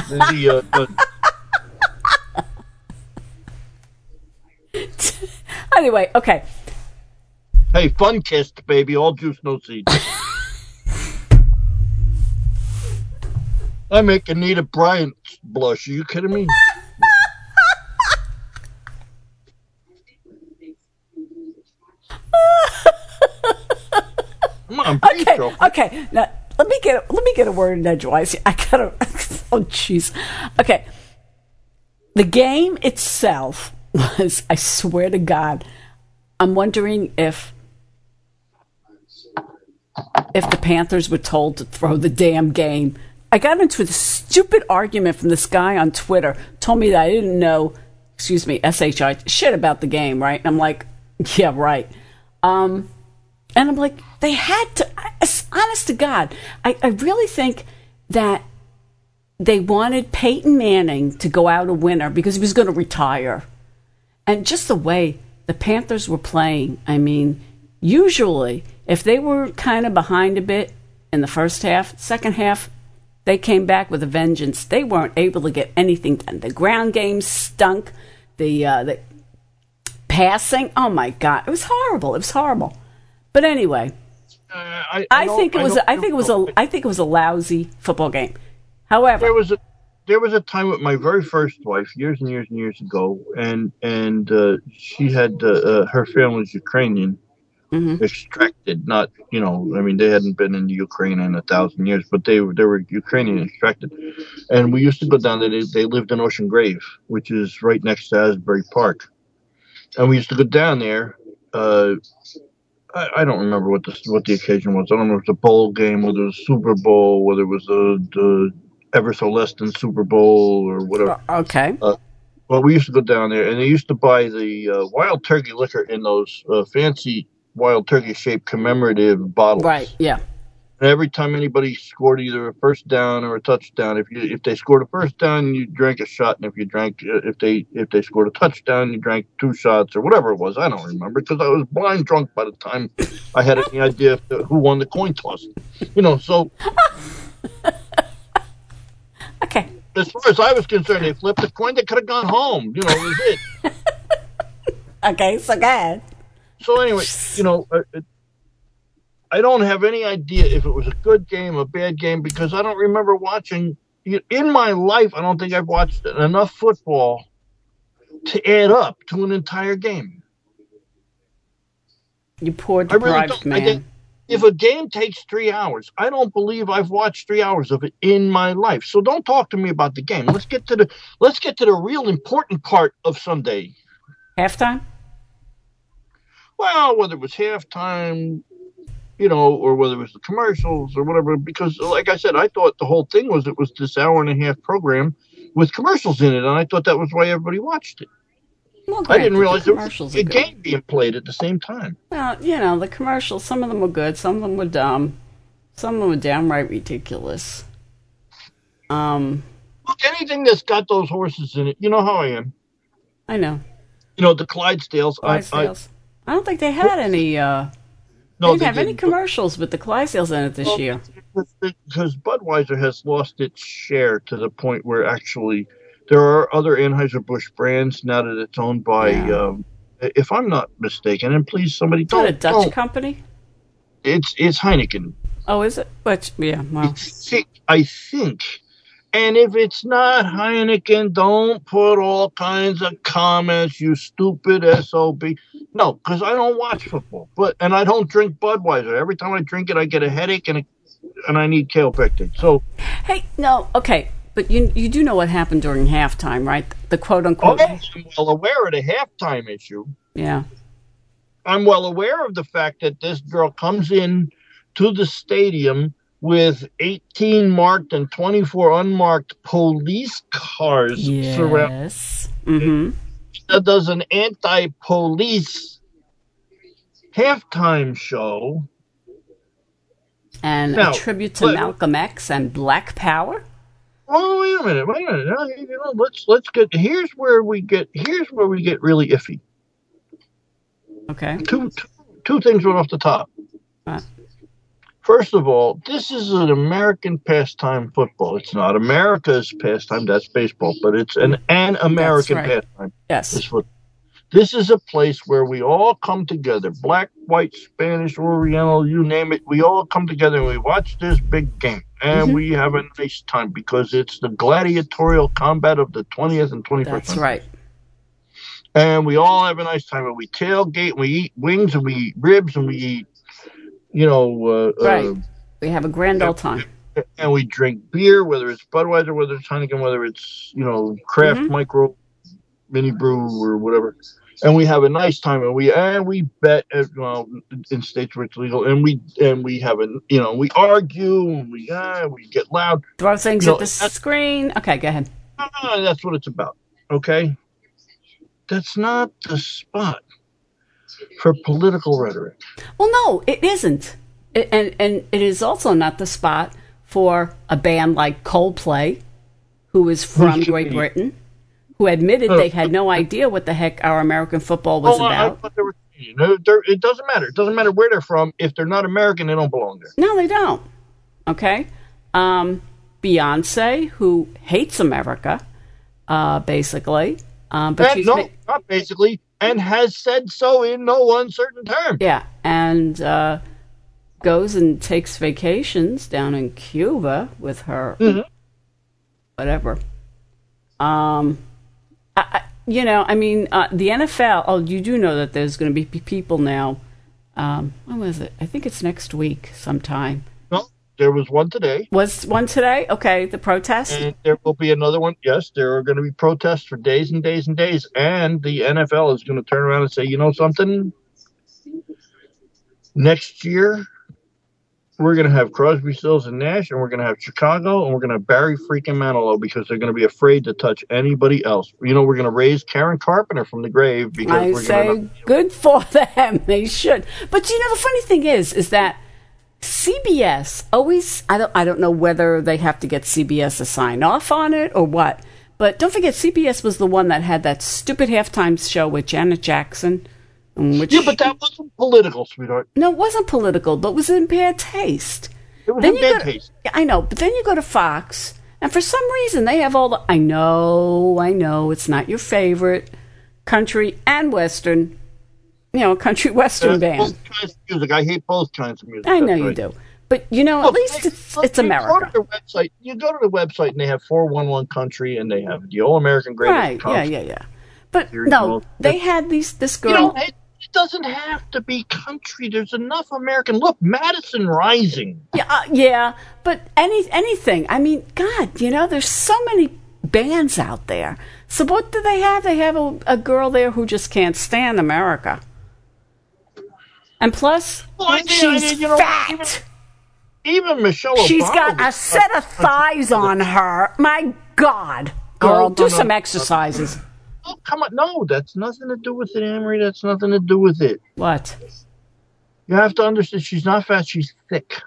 Anyway, okay. Hey, fun kissed, baby. All juice, no seed. I make Anita Bryant blush. Are you kidding me? Come on, okay. Now let me get a word in edgewise. I gotta. Oh, jeez. Okay. The game itself was, I swear to God, I'm wondering if the Panthers were told to throw the damn game. I got into a stupid argument from this guy on Twitter, told me that I didn't know, SHI, shit about the game, right? And I'm like, yeah, right. And I'm like, they had to, honest to God, I really think that they wanted Peyton Manning to go out a winner because he was going to retire. And just the way the Panthers were playing, I mean, usually if they were kind of behind a bit in the first half, second half, they came back with a vengeance. They weren't able to get anything done. The ground game stunk. The passing, oh my God, it was horrible. It was horrible. But anyway, I think it was a lousy football game. However, there was a time with my very first wife years and years and years ago, and she had her family's Ukrainian. Mm-hmm. Extracted, not, they hadn't been in Ukraine in 1,000 years, but they were Ukrainian extracted. And we used to go down there. They lived in Ocean Grave, which is right next to Asbury Park. And we used to go down there. I don't remember what the occasion was. I don't remember if it was a bowl game, whether it was Super Bowl, whether it was the ever so less than Super Bowl or whatever. Okay. Well, we used to go down there, and they used to buy the wild turkey liquor in those fancy wild turkey shaped commemorative bottles. Right. Yeah. And every time anybody scored either a first down or a touchdown, if they scored a first down, you drank a shot, and if they scored a touchdown, you drank 2 shots or whatever it was. I don't remember because I was blind drunk by the time I had any idea who won the coin toss. So. Okay. As far as I was concerned, they flipped the coin. They could have gone home. It was it. Okay, so go ahead. So anyway, I don't have any idea if it was a good game, a bad game, because I don't remember watching. In my life, I don't think I've watched enough football to add up to an entire game. You poor deprived man. If a game takes 3 hours, I don't believe I've watched 3 hours of it in my life. So don't talk to me about the game. Let's get to the real important part of Sunday. Halftime? Well, whether it was halftime, or whether it was the commercials or whatever, because like I said, I thought the whole thing was this hour and a half program with commercials in it, and I thought that was why everybody watched it. Well, I didn't realize there was a game being played at the same time. Well, the commercials, some of them were good, some of them were dumb, some of them were downright ridiculous. Look, anything that's got those horses in it, you know how I am. I know. The Clydesdales. I don't think they had any. They didn't have any commercials with the Clydesdales in it this year. Because Budweiser has lost its share to the point where actually there are other Anheuser-Busch brands now that it's owned by, if I'm not mistaken, and please somebody don't. Is that a Dutch company? It's Heineken. Oh, is it? Which, yeah, well. I think. And if it's not Heineken, don't put all kinds of comments, you stupid SOB. No, because I don't watch football. And I don't drink Budweiser. Every time I drink it, I get a headache and I need Kaopectin. So, hey, no, okay. But you do know what happened during halftime, right? The quote-unquote. I'm well aware of the halftime issue. Yeah. I'm well aware of the fact that this girl comes in to the stadium with 18 marked and 24 unmarked police cars surrounding. Mm-hmm. That does an anti-police halftime show. And a tribute to Malcolm X and Black Power? Oh, wait a minute. Let's get here's where we get really iffy. Okay. Two things right off the top. What? First of all, this is an American pastime, football. It's not America's pastime, that's baseball, but it's an American pastime. Yes. This is a place where we all come together, black, white, Spanish, Oriental, you name it. We all come together and we watch this big game. And we have a nice time because it's the gladiatorial combat of the 20th and 21st century. That's right. And we all have a nice time. And we tailgate, and we eat wings, and we eat ribs, and we eat, right. We have a grand old time. And we drink beer, whether it's Budweiser, whether it's Heineken, whether it's, craft micro mini brew or whatever. And we have a nice time, and we bet in states where it's legal, and we have we argue, and we get loud, throw things at the screen. Okay, go ahead. That's what it's about. Okay, that's not the spot for political rhetoric. Well, no, it isn't, and it is also not the spot for a band like Coldplay, who is from Great Britain, who admitted they had no idea what the heck our American football was about. It doesn't matter. It doesn't matter where they're from. If they're not American, they don't belong there. No, they don't. Okay? Beyonce, who hates America, basically. But not basically, and has said so in no uncertain terms. Yeah, and goes and takes vacations down in Cuba with her whatever. The NFL, you do know that there's going to be people now. When was it? I think it's next week sometime. Well, there was one today. Was one today? Okay, the protest? And there will be another one. Yes, there are going to be protests for days and days and days. And the NFL is going to turn around and say, you know something? Next year, we're going to have Crosby, Stills, and Nash, and we're going to have Chicago, and we're going to have Barry freaking Manilow because they're going to be afraid to touch anybody else. We're going to raise Karen Carpenter from the grave because good for them. They should. But the funny thing is that CBS always. I don't know whether they have to get CBS to sign off on it or what. But don't forget, CBS was the one that had that stupid halftime show with Janet Jackson. But that wasn't political, sweetheart. No, it wasn't political, but it was in bad taste. It was in bad taste. I know, but then you go to Fox, and for some reason they have all the... I know, it's not your favorite country and Western, country Western band. Both kinds of music. I hate both kinds of music. I know you do. But, at least it's America. You go to the website, and they have 411 Country, and they have the All-American Greatest Right, yeah. But, no, they had this girl... It doesn't have to be country. There's enough American. Look, Madison Rising. Yeah, but anything. I mean, God, there's so many bands out there. So what do they have? They have a girl there who just can't stand America. And plus, she's fat. Even Michelle Obama. She's got a set of thighs on her. My God. Girl, do some exercises. Oh, come on. No, that's nothing to do with it, Amory. That's nothing to do with it. What? You have to understand, she's not fat, she's thick.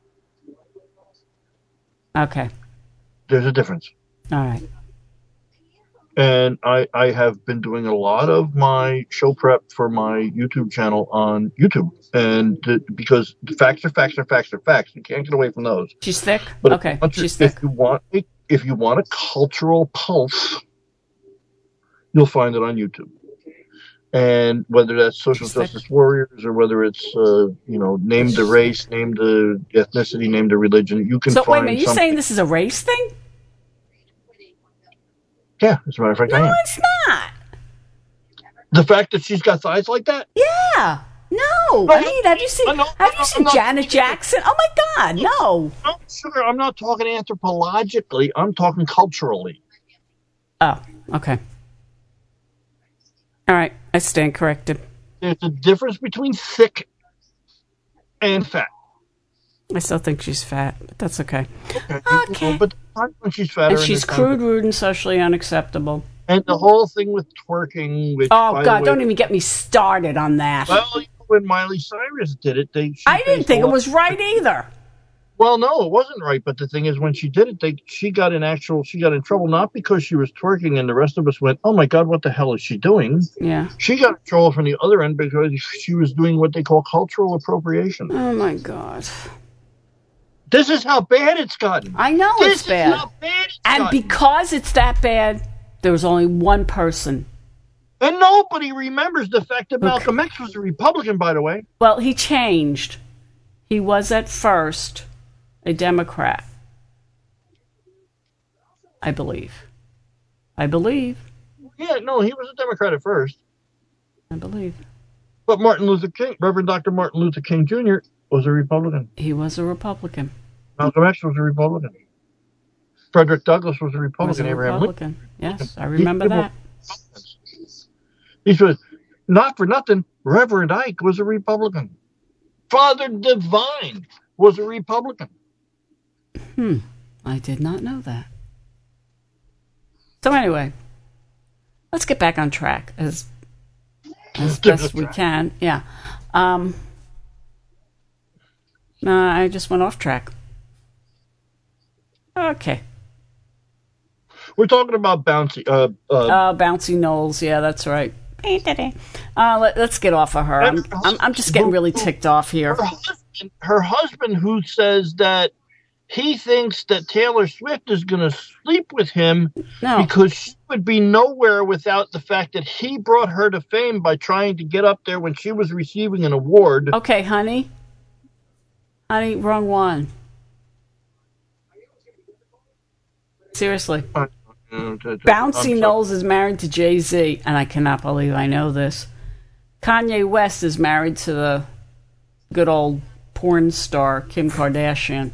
Okay. There's a difference. All right. And I have been doing a lot of my show prep for my YouTube channel on YouTube. And because the facts are facts are facts are facts. You can't get away from those. She's thick? But okay, she's thick. If you want a cultural pulse, you'll find it on YouTube. And whether that's social justice warriors or whether it's, name the race, name the ethnicity, name the religion, you can find. So wait a minute, you're saying this is a race thing? Yeah, as a matter of fact, I am. No, it's not. The fact that she's got thighs like that? Yeah. No. I mean, have you seen Janet Jackson? Oh my God, no. No, sugar, I'm not talking anthropologically. I'm talking culturally. Oh, okay. All right, I stand corrected. There's a difference between thick and fat. I still think she's fat, but that's okay. Okay. But when she's fat, and she's crude, rude, and socially unacceptable. And the whole thing with twerking, which, oh God, don't even get me started on that. Well, when Miley Cyrus did it, I didn't think it was right either. Well, no, it wasn't right. But the thing is, when she did it, she got in trouble not because she was twerking and the rest of us went, oh my God, what the hell is she doing? Yeah. She got in trouble from the other end because she was doing what they call cultural appropriation. Oh my God. This is how bad it's gotten. I know it's bad. This is how bad it's gotten. Because it's that bad, there was only one person. And nobody remembers the fact that Malcolm X was a Republican, by the way. Well, he changed. He was at first a Democrat. I believe. Yeah, no, he was a Democrat at first. I believe. But Reverend Dr. Martin Luther King Jr. was a Republican. He was a Republican. Malcolm X was a Republican. Frederick Douglass was a Republican. Abraham Lincoln. Yes, I remember that. He said, not for nothing, Reverend Ike was a Republican. Father Divine was a Republican. I did not know that. So anyway, let's get back on track as best we can. Yeah. I just went off track. Okay. We're talking about Bouncy. Bouncy Knowles. Yeah, that's right. Let's get off of her. I'm just getting really ticked off here. Her husband, who says that he thinks that Taylor Swift is going to sleep with him because she would be nowhere without the fact that he brought her to fame by trying to get up there when she was receiving an award. Okay, honey, wrong one. Seriously. Bouncy Knowles is married to Jay-Z, and I cannot believe I know this. Kanye West is married to the good old porn star Kim Kardashian.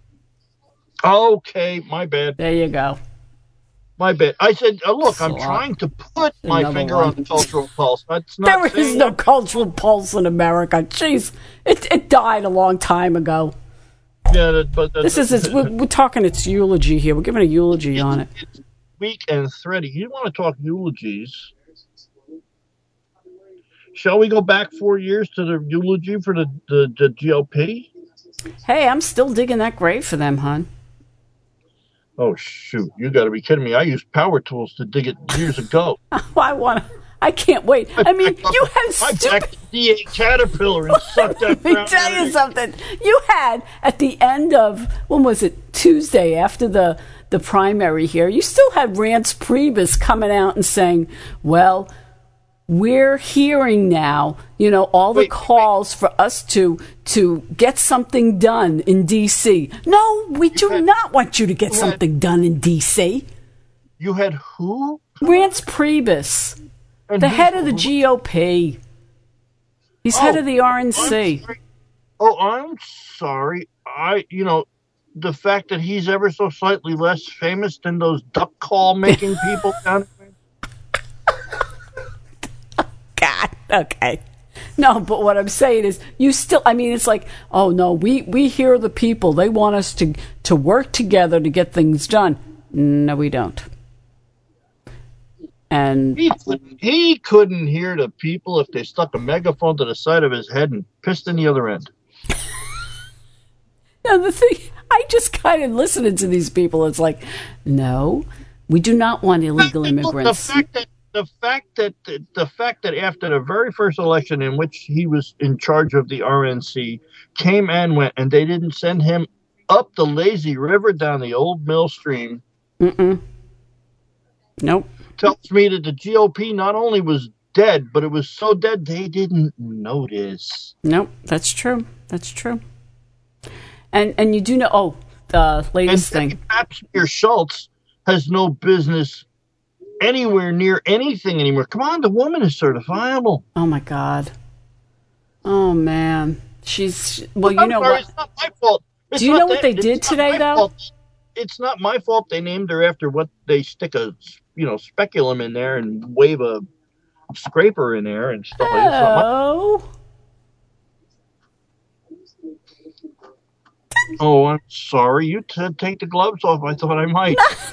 Okay, my bad. There you go. My bad. I said, look, I'm trying to put my finger on the cultural pulse. That's not there is no cultural pulse in America. Jeez, it died a long time ago. Yeah, but we're talking its eulogy here. We're giving a eulogy on it. It's weak and thready. You want to talk eulogies? Shall we go back 4 years to the eulogy for the GOP? Hey, I'm still digging that grave for them, hon. Oh, shoot. You got to be kidding me. I used power tools to dig it years ago. I can't wait. I mean, you had stupid... I D8 Caterpillar and sucked that. Let me tell you something. You had, at the end of, when was it, Tuesday, after the primary here, you still had Rance Priebus coming out and saying, well, we're hearing now, all the calls for us to get something done in D.C. No, we do not want you to get something done in D.C. You had who? Rance Priebus, the head of the GOP. He's head of the RNC. I'm sorry. The fact that he's ever so slightly less famous than those duck call making people down there. God, okay. No, but what I'm saying is, it's like, oh no, we hear the people. They want us to work together to get things done. No, we don't. And he couldn't hear the people if they stuck a megaphone to the side of his head and pissed in the other end. Now the thing, I just kind of listening to these people. It's like, no, we do not want illegal immigrants. The fact that after the very first election in which he was in charge of the RNC came and went, and they didn't send him up the lazy river down the old mill stream. Nope. Tells me that the GOP not only was dead, but it was so dead they didn't notice. Nope, that's true. That's true. And you do know, the latest thing. Papsmear Schultz has no business anywhere near anything anymore. Come on, the woman is certifiable. Oh, my God. Oh, man. Well, you know what? It's not my fault. Do you know what they did today, though? It's not my fault they named her after what they stick a, speculum in there and wave a scraper in there and stuff like that. Oh, I'm sorry. You take the gloves off. I thought I might.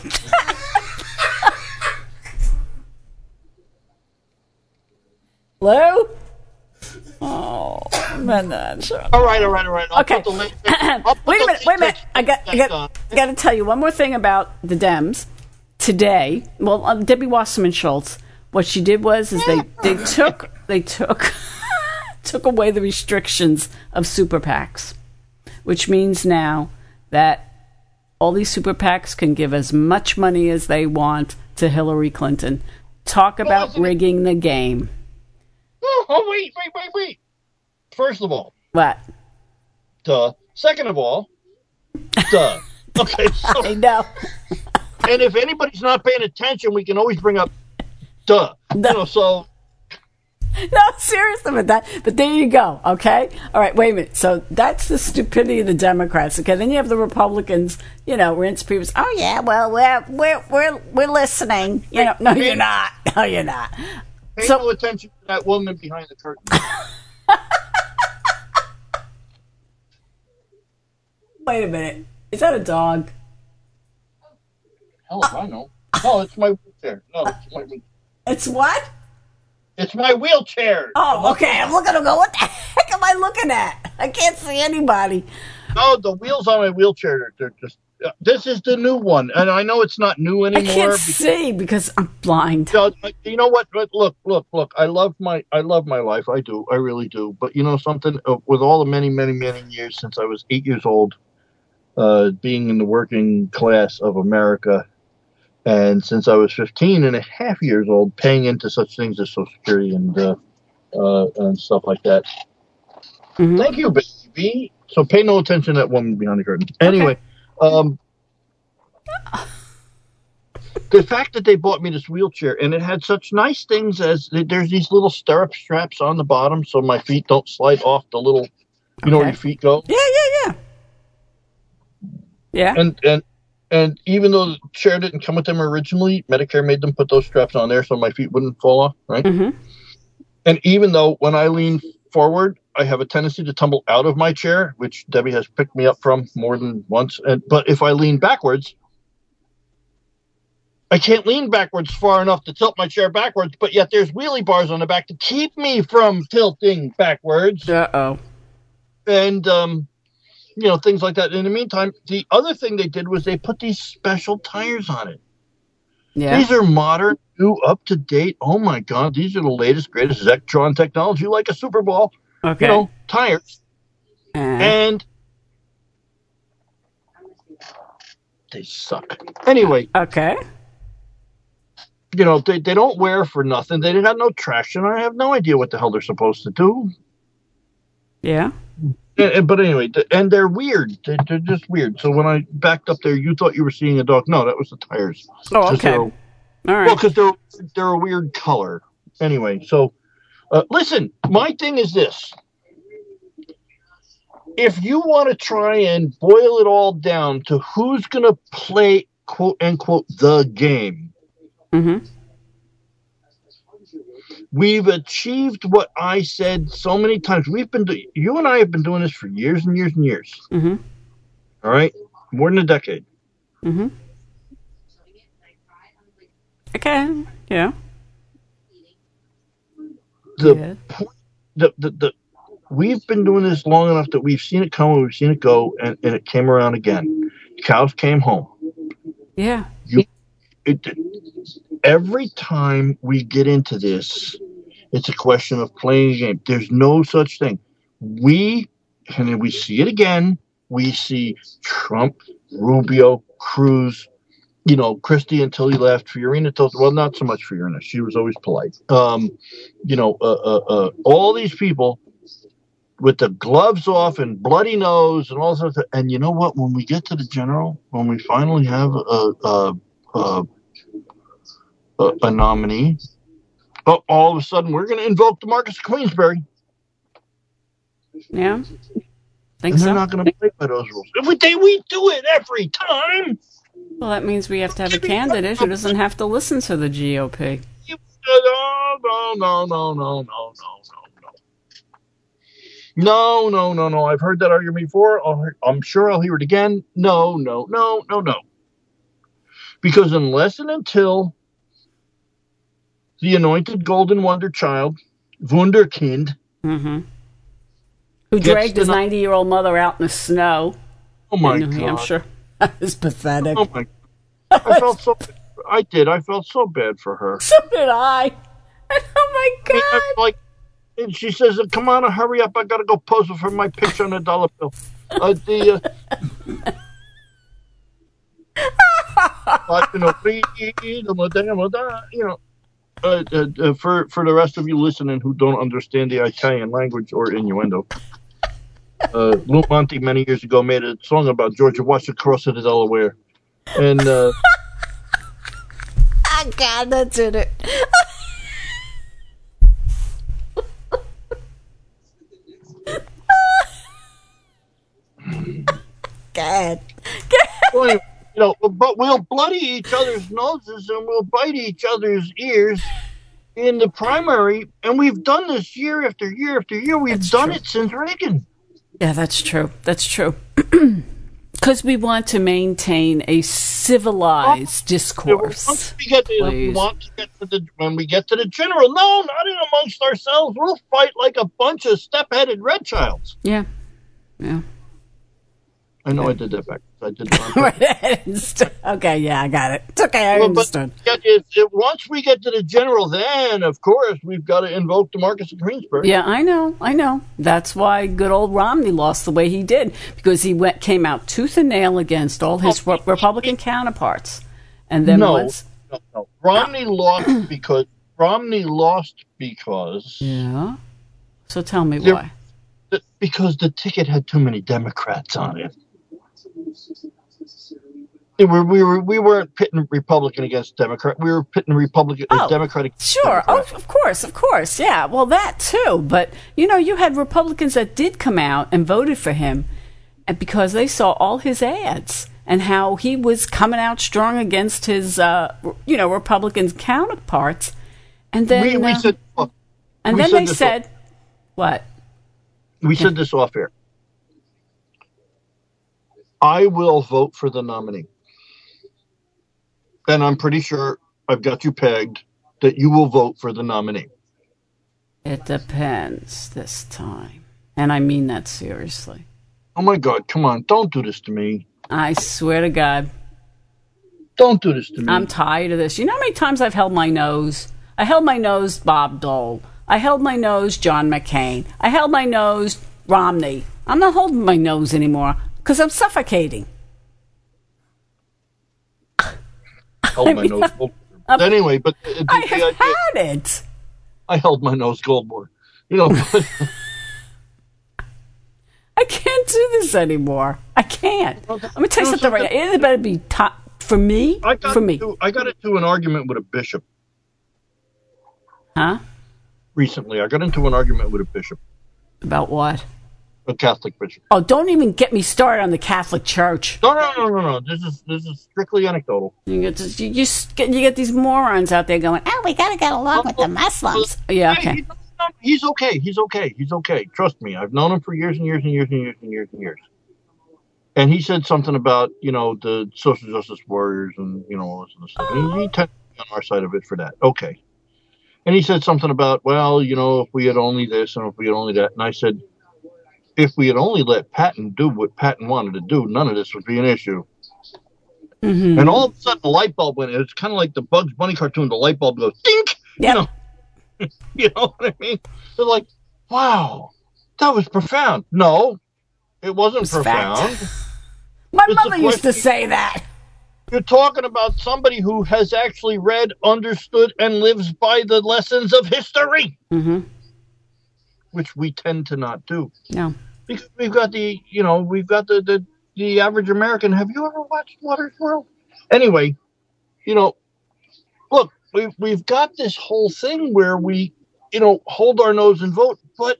Hello? Oh, man, that's all right. Okay. Wait a minute. I got to tell you one more thing about the Dems today. Well, Debbie Wasserman Schultz. What she did was they took took away the restrictions of super PACs, which means now that all these super PACs can give as much money as they want to Hillary Clinton. Talk about rigging the game. Oh, wait. First of all. What? Duh. Second of all. Duh. Okay. So, I know. And if anybody's not paying attention, we can always bring up duh. No. So. No, seriously with that. But there you go, okay? All right, wait a minute. So that's the stupidity of the Democrats, okay? Then you have the Republicans, rinse people. Oh yeah, well we're listening. No, you're not. No, you're not. Pay no attention to that woman behind the curtain. Wait a minute. Is that a dog? Hell if I know. No, it's my wheelchair. It's what? It's my wheelchair. Oh, okay. I'm looking to go, what the heck am I looking at? I can't see anybody. No, the wheels on my wheelchair, they're just... this is the new one, and I know it's not new anymore. I can't see because I'm blind. You know what? Look. I love my life. I do. I really do. But you know something? With all the many years since I was 8 years old, being in the working class of America, and since I was 15 and a half years old, paying into such things as Social Security and stuff like that. Mm-hmm. Thank you, baby. So pay no attention to that woman behind the curtain. Anyway. Okay. The fact that they bought me this wheelchair and it had such nice things as there's these little stirrup straps on the bottom so my feet don't slide off the little, know where your feet go? Yeah. And even though the chair didn't come with them originally, Medicare made them put those straps on there so my feet wouldn't fall off, right? Mm-hmm. And even though when I lean forward, I have a tendency to tumble out of my chair, which Debbie has picked me up from more than once. But if I lean backwards, I can't lean backwards far enough to tilt my chair backwards, but yet there's wheelie bars on the back to keep me from tilting backwards. Uh-oh. And, things like that. In the meantime, the other thing they did was they put these special tires on it. Yeah. These are modern, new, up-to-date. Oh, my God. These are the latest, greatest Zectron technology, like a Super Bowl. Okay. Tires. And they suck. Anyway. Okay. They don't wear for nothing. They got no traction. I have no idea what the hell they're supposed to do. Yeah. But anyway, and they're weird. They're just weird. So when I backed up there, you thought you were seeing a dog. No, that was the tires. Oh, okay. All right. Well, because they're a weird color. Anyway, so listen, my thing is this. If you want to try and boil it all down to who's going to play, quote, unquote, the game, mm-hmm. We've achieved what I said so many times. You and I have been doing this for years and years and years. Mm-hmm. All right? More than a decade. Mm-hmm. Okay. Yeah. We've been doing this long enough that we've seen it come and we've seen it go, and it came around again. Cows came home. Yeah. Every time we get into this, it's a question of playing a game. There's no such thing. And then we see it again. We see Trump, Rubio, Cruz, Christie until he left. Fiorina not so much Fiorina. She was always polite. All these people with the gloves off and bloody nose and all sorts of. And you know what? When we get to the general, when we finally have a nominee, all of a sudden we're going to invoke DeMarcus Queensberry. Yeah, and they're not going to play by those rules. We do it every time. Well, that means we have to have a candidate who doesn't have to listen to the GOP. No. I've heard that argument before. I'm sure I'll hear it again. No. Because unless and until the anointed golden wonder child, Wunderkind, who dragged his 90-year-old mother out in the snow in New Hampshire. That was pathetic. Oh my! I felt so bad for her. So did I. Oh my God! And she says, "Come on, hurry up! I gotta go pose for my picture on a dollar bill." For the rest of you listening who don't understand the Italian language or innuendo, Lou Monte many years ago made a song about Georgia Washington crossing the Delaware, and God, that's in it. God. But we'll bloody each other's noses and we'll bite each other's ears in the primary, and we've done this year after year after year. We've done it since Reagan. Yeah, that's true. Because we want to maintain a civilized discourse. When we get to the general, no, not in amongst ourselves. We'll fight like a bunch of step-headed red childs. Yeah. I know I did that back. I did that. Okay, yeah, I got it. It's okay, I understood. But once we get to the general, then, of course, we've got to invoke DeMarcus Queensberry. Yeah, I know. That's why good old Romney lost the way he did, because he came out tooth and nail against all his Republican counterparts. And then No. Romney lost because... Yeah? So tell me why. Because the ticket had too many Democrats on it. We weren't pitting Republican against Democrat. We were pitting Republican Democratic. Sure. Democrat. Of course. Yeah. Well, that too. But, you had Republicans that did come out and voted for him because they saw all his ads and how he was coming out strong against his, Republican counterparts. And then they said, what? We said this off air. I will vote for the nominee. And I'm pretty sure I've got you pegged that you will vote for the nominee. It depends this time. And I mean that seriously. Oh, my God. Come on. Don't do this to me. I swear to God. Don't do this to me. I'm tired of this. You know how many times I've held my nose? I held my nose, Bob Dole. I held my nose, John McCain. I held my nose, Romney. I'm not holding my nose anymore because I'm suffocating. Anyway, but I have had it. I held my nose, Goldberg. I can't do this anymore. I can't. Let me tell you something right now. It better be top for me. I got into an argument with a bishop. Huh? Recently, I got into an argument with a bishop. About what? A Catholic bishop. Oh, don't even get me started on the Catholic Church. No. This is strictly anecdotal. You get these morons out there going, "Oh, we gotta get along with the Muslims." Yeah, okay. He's okay. Trust me, I've known him for years and years and years and years and years and years. And he said something about the social justice warriors and all this stuff. And he tended to be on our side of it for that. Okay. And he said something about, if we had only this and if we had only that. And I said, if we had only let Patton do what Patton wanted to do, none of this would be an issue. Mm-hmm. And all of a sudden, the light bulb went. It's kind of like the Bugs Bunny cartoon. The light bulb goes, dink! Yep. You know what I mean? They're like, wow, that was profound. No, it wasn't profound. My mother used to say that. You're talking about somebody who has actually read, understood, and lives by the lessons of history, which we tend to not do. No. Because we've got the average American. Have you ever watched Water's World? Anyway, look, we've got this whole thing where we, hold our nose and vote. But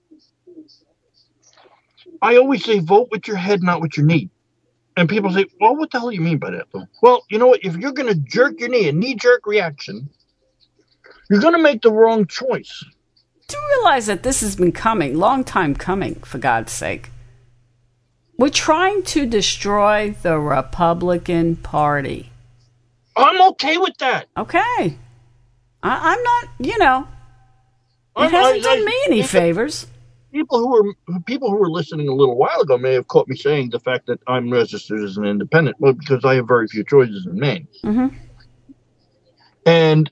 I always say vote with your head, not with your knee. And people say, well, what the hell do you mean by that, though? Well, you know what? If you're going to jerk your knee, a knee-jerk reaction, you're going to make the wrong choice. Do you realize that this has been coming, long time coming, for God's sake? We're trying to destroy the Republican Party. I'm okay with that. Okay. I'm not, it hasn't done me any favors. People who were listening a little while ago may have caught me saying the fact that I'm registered as an independent, well, because I have very few choices in Maine. Mm-hmm. And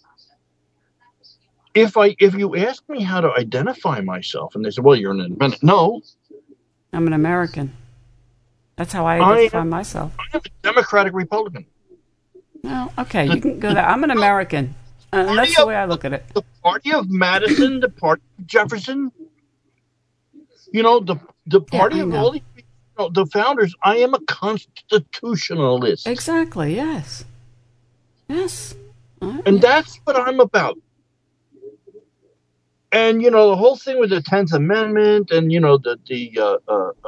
if you ask me how to identify myself, and they say, well, you're an independent. No. I'm an American. That's how I identify myself. I'm a Democratic Republican. Well, okay, you can go there. I'm an American. That's the way I look at it. The party of Madison, the party of Jefferson, the party of all these people, the founders. I am a constitutionalist. Exactly, yes. Yes. And that's what I'm about. And, the whole thing with the 10th Amendment and, the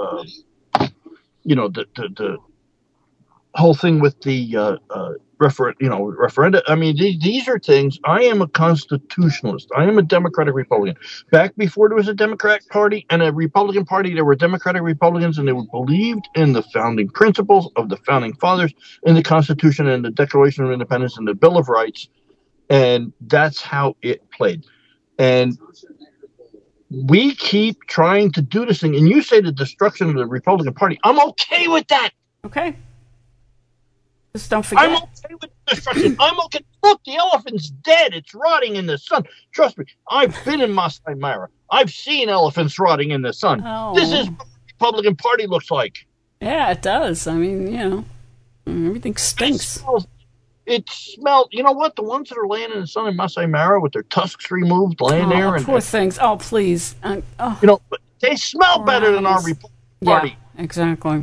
whole thing with the referenda. I mean, these are things. I am a constitutionalist. I am a Democratic Republican. Back before there was a Democratic Party and a Republican Party, there were Democratic Republicans, and they believed in the founding principles of the founding fathers, in the Constitution and the Declaration of Independence and the Bill of Rights. And that's how it played. And we keep trying to do this thing. And you say the destruction of the Republican Party. I'm okay with that. Okay. Just don't forget. I'm okay with destruction. I'm okay. Look, the elephant's dead. It's rotting in the sun. Trust me. I've been in Masai Mara. I've seen elephants rotting in the sun. Oh. This is what the Republican Party looks like. Yeah, it does. I mean, everything stinks. It smells. You know what? The ones that are laying in the sun in Masai Mara with their tusks removed, laying there, and poor things. Oh, please. But they smell better than our Republican Party. Yeah, exactly.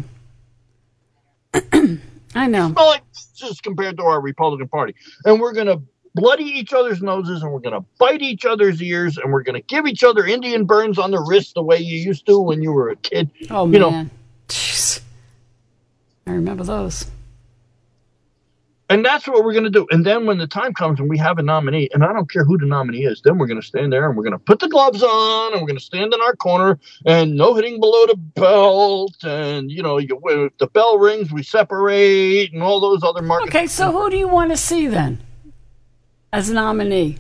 I know. They smell like just compared to our Republican Party, and we're gonna bloody each other's noses, and we're gonna bite each other's ears, and we're gonna give each other Indian burns on the wrist the way you used to when you were a kid. Oh man, jeez. I remember those. And that's what we're going to do. And then when the time comes and we have a nominee, and I don't care who the nominee is, then we're going to stand there and we're going to put the gloves on and we're going to stand in our corner and no hitting below the belt. And, the bell rings, we separate and all those other markets. Okay, so who do you want to see then as a nominee?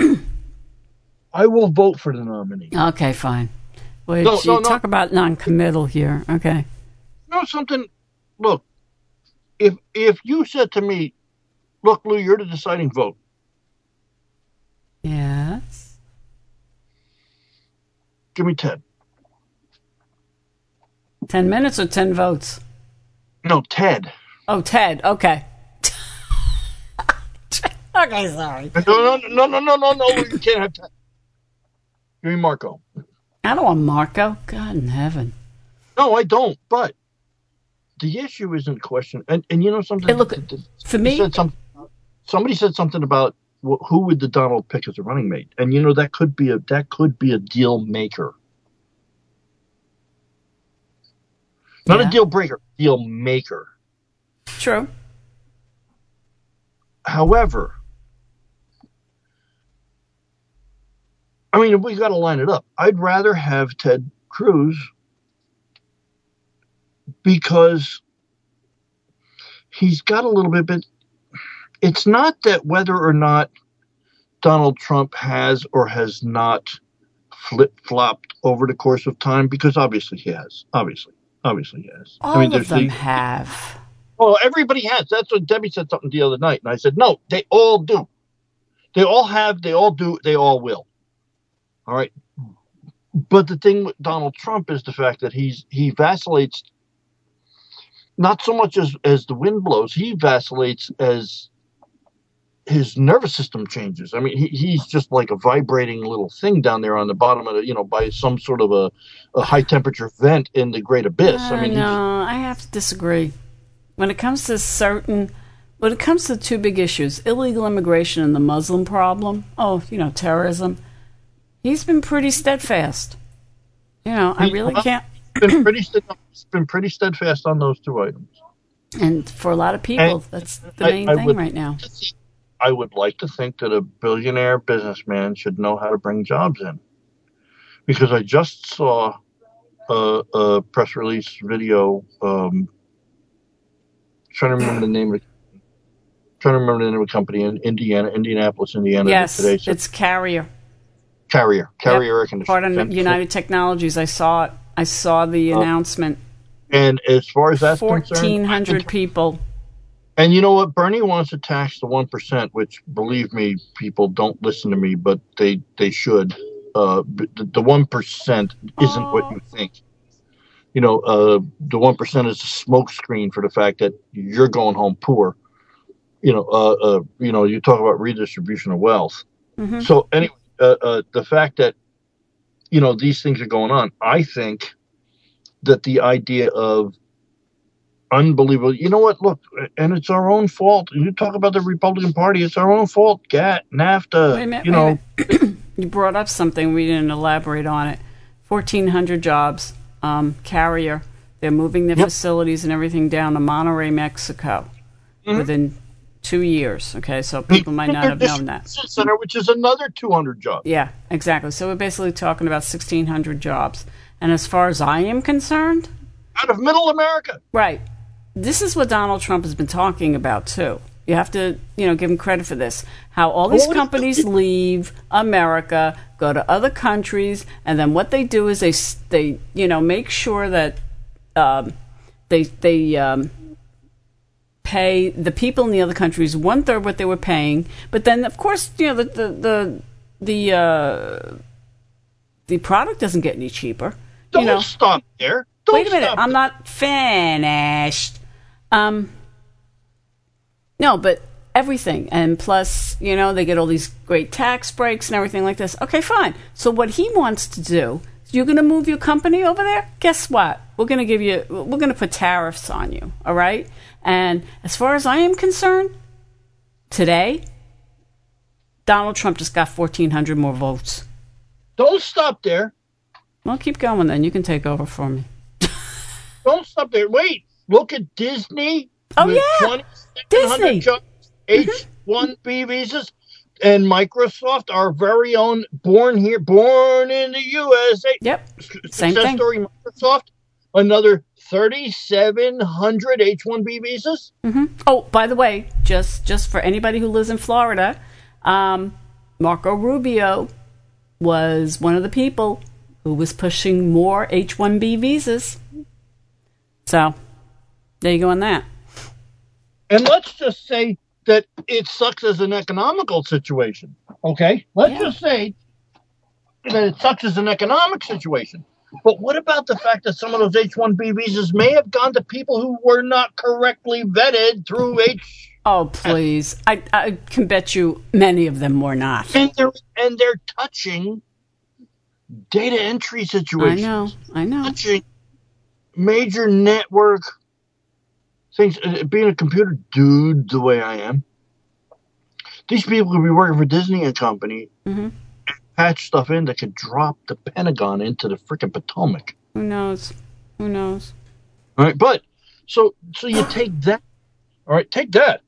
I will vote for the nominee. Okay, fine. Well, talk about non-committal here. Okay. Something, look. If you said to me, look, Lou, you're the deciding vote. Yes. Give me 10. 10 minutes or 10 votes? No, Ted. Oh, Ted. Okay. Okay, sorry. No. You can't have Ted. Give me Marco. I don't want Marco. God in heaven. No, I don't, but the issue isn't question, and something. Hey, look, for me, somebody said something about who would the Donald pick as a running mate, and that could be a deal maker, not a deal breaker, deal maker. True. However, I mean, if we got to line it up, I'd rather have Ted Cruz. Because he's got a little bit. It's not that whether or not Donald Trump has or has not flip-flopped over the course of time, because obviously he has. Obviously he has. All of them have. Well, everybody has. That's what Debbie said something the other night, and I said, no, they all do. They all have, they all do, they all will. All right? But the thing with Donald Trump is the fact that he vacillates. not so much as the wind blows. He vacillates as his nervous system changes. I mean, he's just like a vibrating little thing down there on the bottom of the, by some sort of a high temperature vent in the great abyss. No, I have to disagree. When it comes to the two big issues, illegal immigration and the Muslim problem, terrorism, he's been pretty steadfast. I really can't. He's been pretty steadfast on those two items. And for a lot of people, that's the main thing right now. I would like to think that a billionaire businessman should know how to bring jobs in. Because I just saw a press release video, trying to remember the name of the company in Indianapolis, Indiana. Yes, today. It's Carrier. Carrier Air Conditioning. Part of United Technologies. I saw it. I saw the announcement. And as far as that's 1,400 people. And you know what? Bernie wants to tax the 1%, which, believe me, people don't listen to me, but they should. The 1% isn't what you think. The 1% is a smokescreen for the fact that you're going home poor. You talk about redistribution of wealth. Mm-hmm. So anyway, the fact that, these things are going on, I think that the idea of unbelievable. You know what? Look, and it's our own fault. You talk about the Republican Party. It's our own fault. NAFTA. Wait a minute. You brought up something. We didn't elaborate on it. 1,400 jobs. Carrier. They're moving their facilities and everything down to Monterrey, Mexico, within 2 years. Okay, so people might not have known that. Center, which is another 200 jobs. Yeah, exactly. So we're basically talking about 1,600 jobs. And as far as I am concerned, out of Middle America, right. This is what Donald Trump has been talking about, too. You have to, give him credit for this. How all these companies leave America, go to other countries, and then what they do is they make sure that they pay the people in the other countries 1/3 what they were paying. But then, of course, the product doesn't get any cheaper. Don't stop there. Wait a minute. I'm not finished. No, but everything. And plus, they get all these great tax breaks and everything like this. Okay, fine. So what he wants to do, you're going to move your company over there? Guess what? We're going to put tariffs on you. All right? And as far as I am concerned, today, Donald Trump just got 1,400 more votes. Don't stop there. Well, keep going then. You can take over for me. Don't stop there. Wait. Look at Disney. Oh, yeah. Disney. H-1B visas. And Microsoft, our very own, born in the USA. Yep. Same thing. Story, Microsoft, another 3,700 H-1B visas. Mm-hmm. Oh, by the way, just for anybody who lives in Florida, Marco Rubio was one of the people who was pushing more H-1B visas. So, there you go on that. And let's just say that it sucks as an economical situation, okay? Let's just say that it sucks as an economic situation. But what about the fact that some of those H-1B visas may have gone to people who were not correctly vetted through Oh, please. I can bet you many of them were not. And they're touching data entry situations. I know. Touching major network things. Being a computer dude the way I am, these people could be working for Disney and Company and patch stuff in that could drop the Pentagon into the frickin' Potomac. Who knows? All right, but so you take that. All right, take that.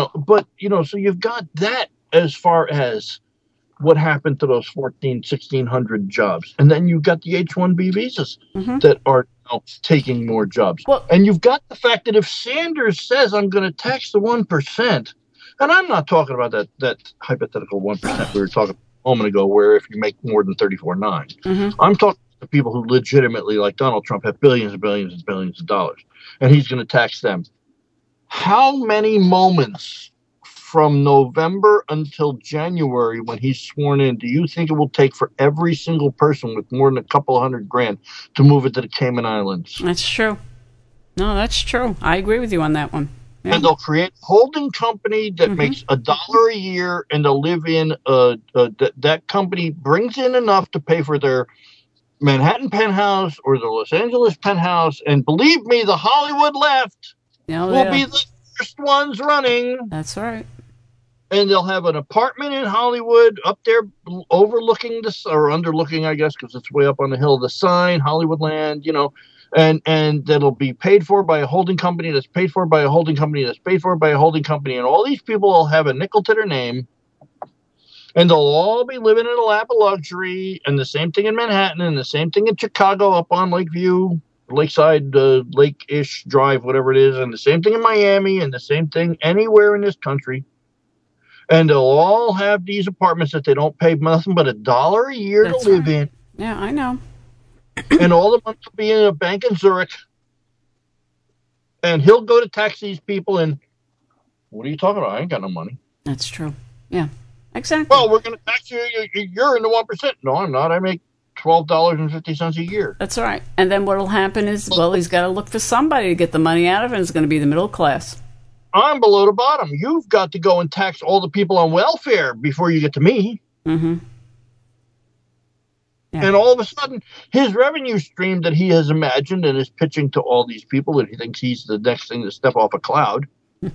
So you've got that as far as what happened to those 1,600 jobs. And then you've got the H-1B visas that are now taking more jobs. Well, and you've got the fact that if Sanders says, I'm going to tax the 1%, and I'm not talking about that hypothetical 1% we were talking a moment ago, where if you make more than 34.9, I'm talking to people who legitimately, like Donald Trump, have billions and billions and billions of dollars, and he's going to tax them. How many moments from November until January when he's sworn in do you think it will take for every single person with more than a couple $100,000 to move it to the Cayman Islands? That's true. No, that's true. I agree with you on that one. Yeah. And they'll create a holding company that makes $1 a year, and they'll live in that company brings in enough to pay for their Manhattan penthouse or the Los Angeles penthouse. And believe me, the Hollywood left will be the first ones running. That's right. And they'll have an apartment in Hollywood up there overlooking or underlooking, I guess, because it's way up on the hill, the sign, Hollywoodland, and that'll be paid for by a holding company that's paid for by a holding company that's paid for by a holding company. And all these people will have a nickel to their name, and they'll all be living in a lap of luxury. And the same thing in Manhattan, and the same thing in Chicago up on Lakeview, Lakeside, Lake-ish Drive, whatever it is, and the same thing in Miami, and the same thing anywhere in this country. And they'll all have these apartments that they don't pay nothing but $1 a year to live in. Yeah, I know. And all the money will be in a bank in Zurich. And he'll go to tax these people, and what are you talking about? I ain't got no money. That's true. Yeah, exactly. Well, we're going to tax you. You're in the 1%. No, I'm not. I make $12.50 a year. That's right. And then what will happen is, he's got to look for somebody to get the money out of, and it's going to be the middle class. I'm below the bottom. You've got to go and tax all the people on welfare before you get to me. Mm-hmm. Yeah. And all of a sudden, his revenue stream that he has imagined and is pitching to all these people that he thinks he's the next thing to step off a cloud. And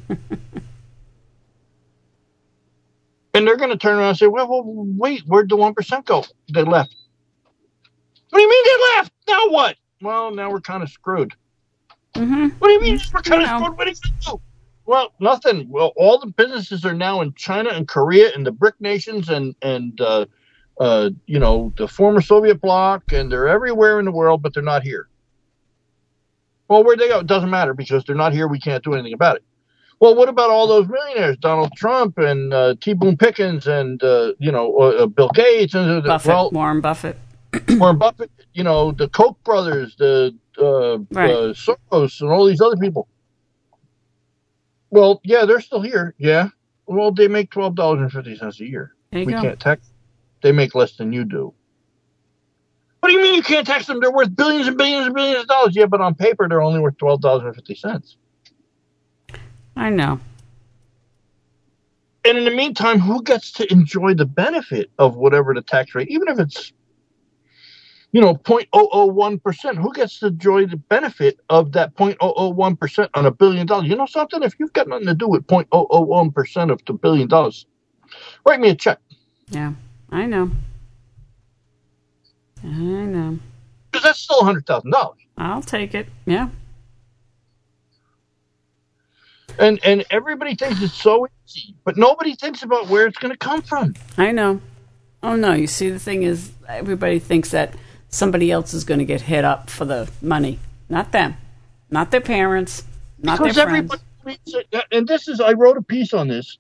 they're going to turn around and say, well, wait, where'd the 1% go? They left. What do you mean they left? Now what? Well, now we're kind of screwed. Mm-hmm. What do you mean we're kind of screwed? What do you do? Well, nothing. Well, all the businesses are now in China and Korea and the BRIC nations and the former Soviet bloc, and they're everywhere in the world, but they're not here. Well, where'd they go? It doesn't matter because they're not here. We can't do anything about it. Well, what about all those millionaires, Donald Trump and T. Boone Pickens and Bill Gates and Warren Buffett, the Koch brothers, the Soros, and all these other people. Well, yeah, they're still here. Yeah. Well, they make $12.50 a year. We can't tax them. They make less than you do. What do you mean you can't tax them? They're worth billions and billions and billions of dollars. Yeah, but on paper, they're only worth $12.50. I know. And in the meantime, who gets to enjoy the benefit of whatever the tax rate, even if it's 0.001%, who gets to enjoy the benefit of that 0.001% on $1 billion? You know something? If you've got nothing to do with 0.001% of the $1 billion, write me a check. Yeah, I know. Because that's still $100,000. I'll take it. Yeah. And everybody thinks it's so easy, but nobody thinks about where it's going to come from. I know. Oh, no. You see, the thing is, everybody thinks that somebody else is going to get hit up for the money. Not them. Not their parents. Not because their friends. And I wrote a piece on this.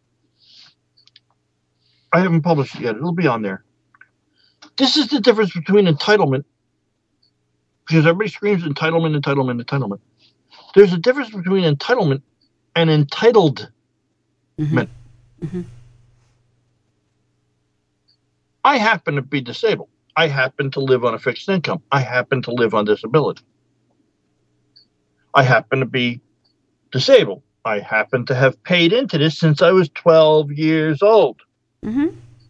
I haven't published it yet. It'll be on there. This is the difference between entitlement, because everybody screams entitlement, entitlement, entitlement. There's a difference between entitlement and entitled. Mm-hmm. Mm-hmm. I happen to be disabled. I happen to live on a fixed income. I happen to live on disability. I happen to be disabled. I happen to have paid into this since I was 12 years old. Mm-hmm.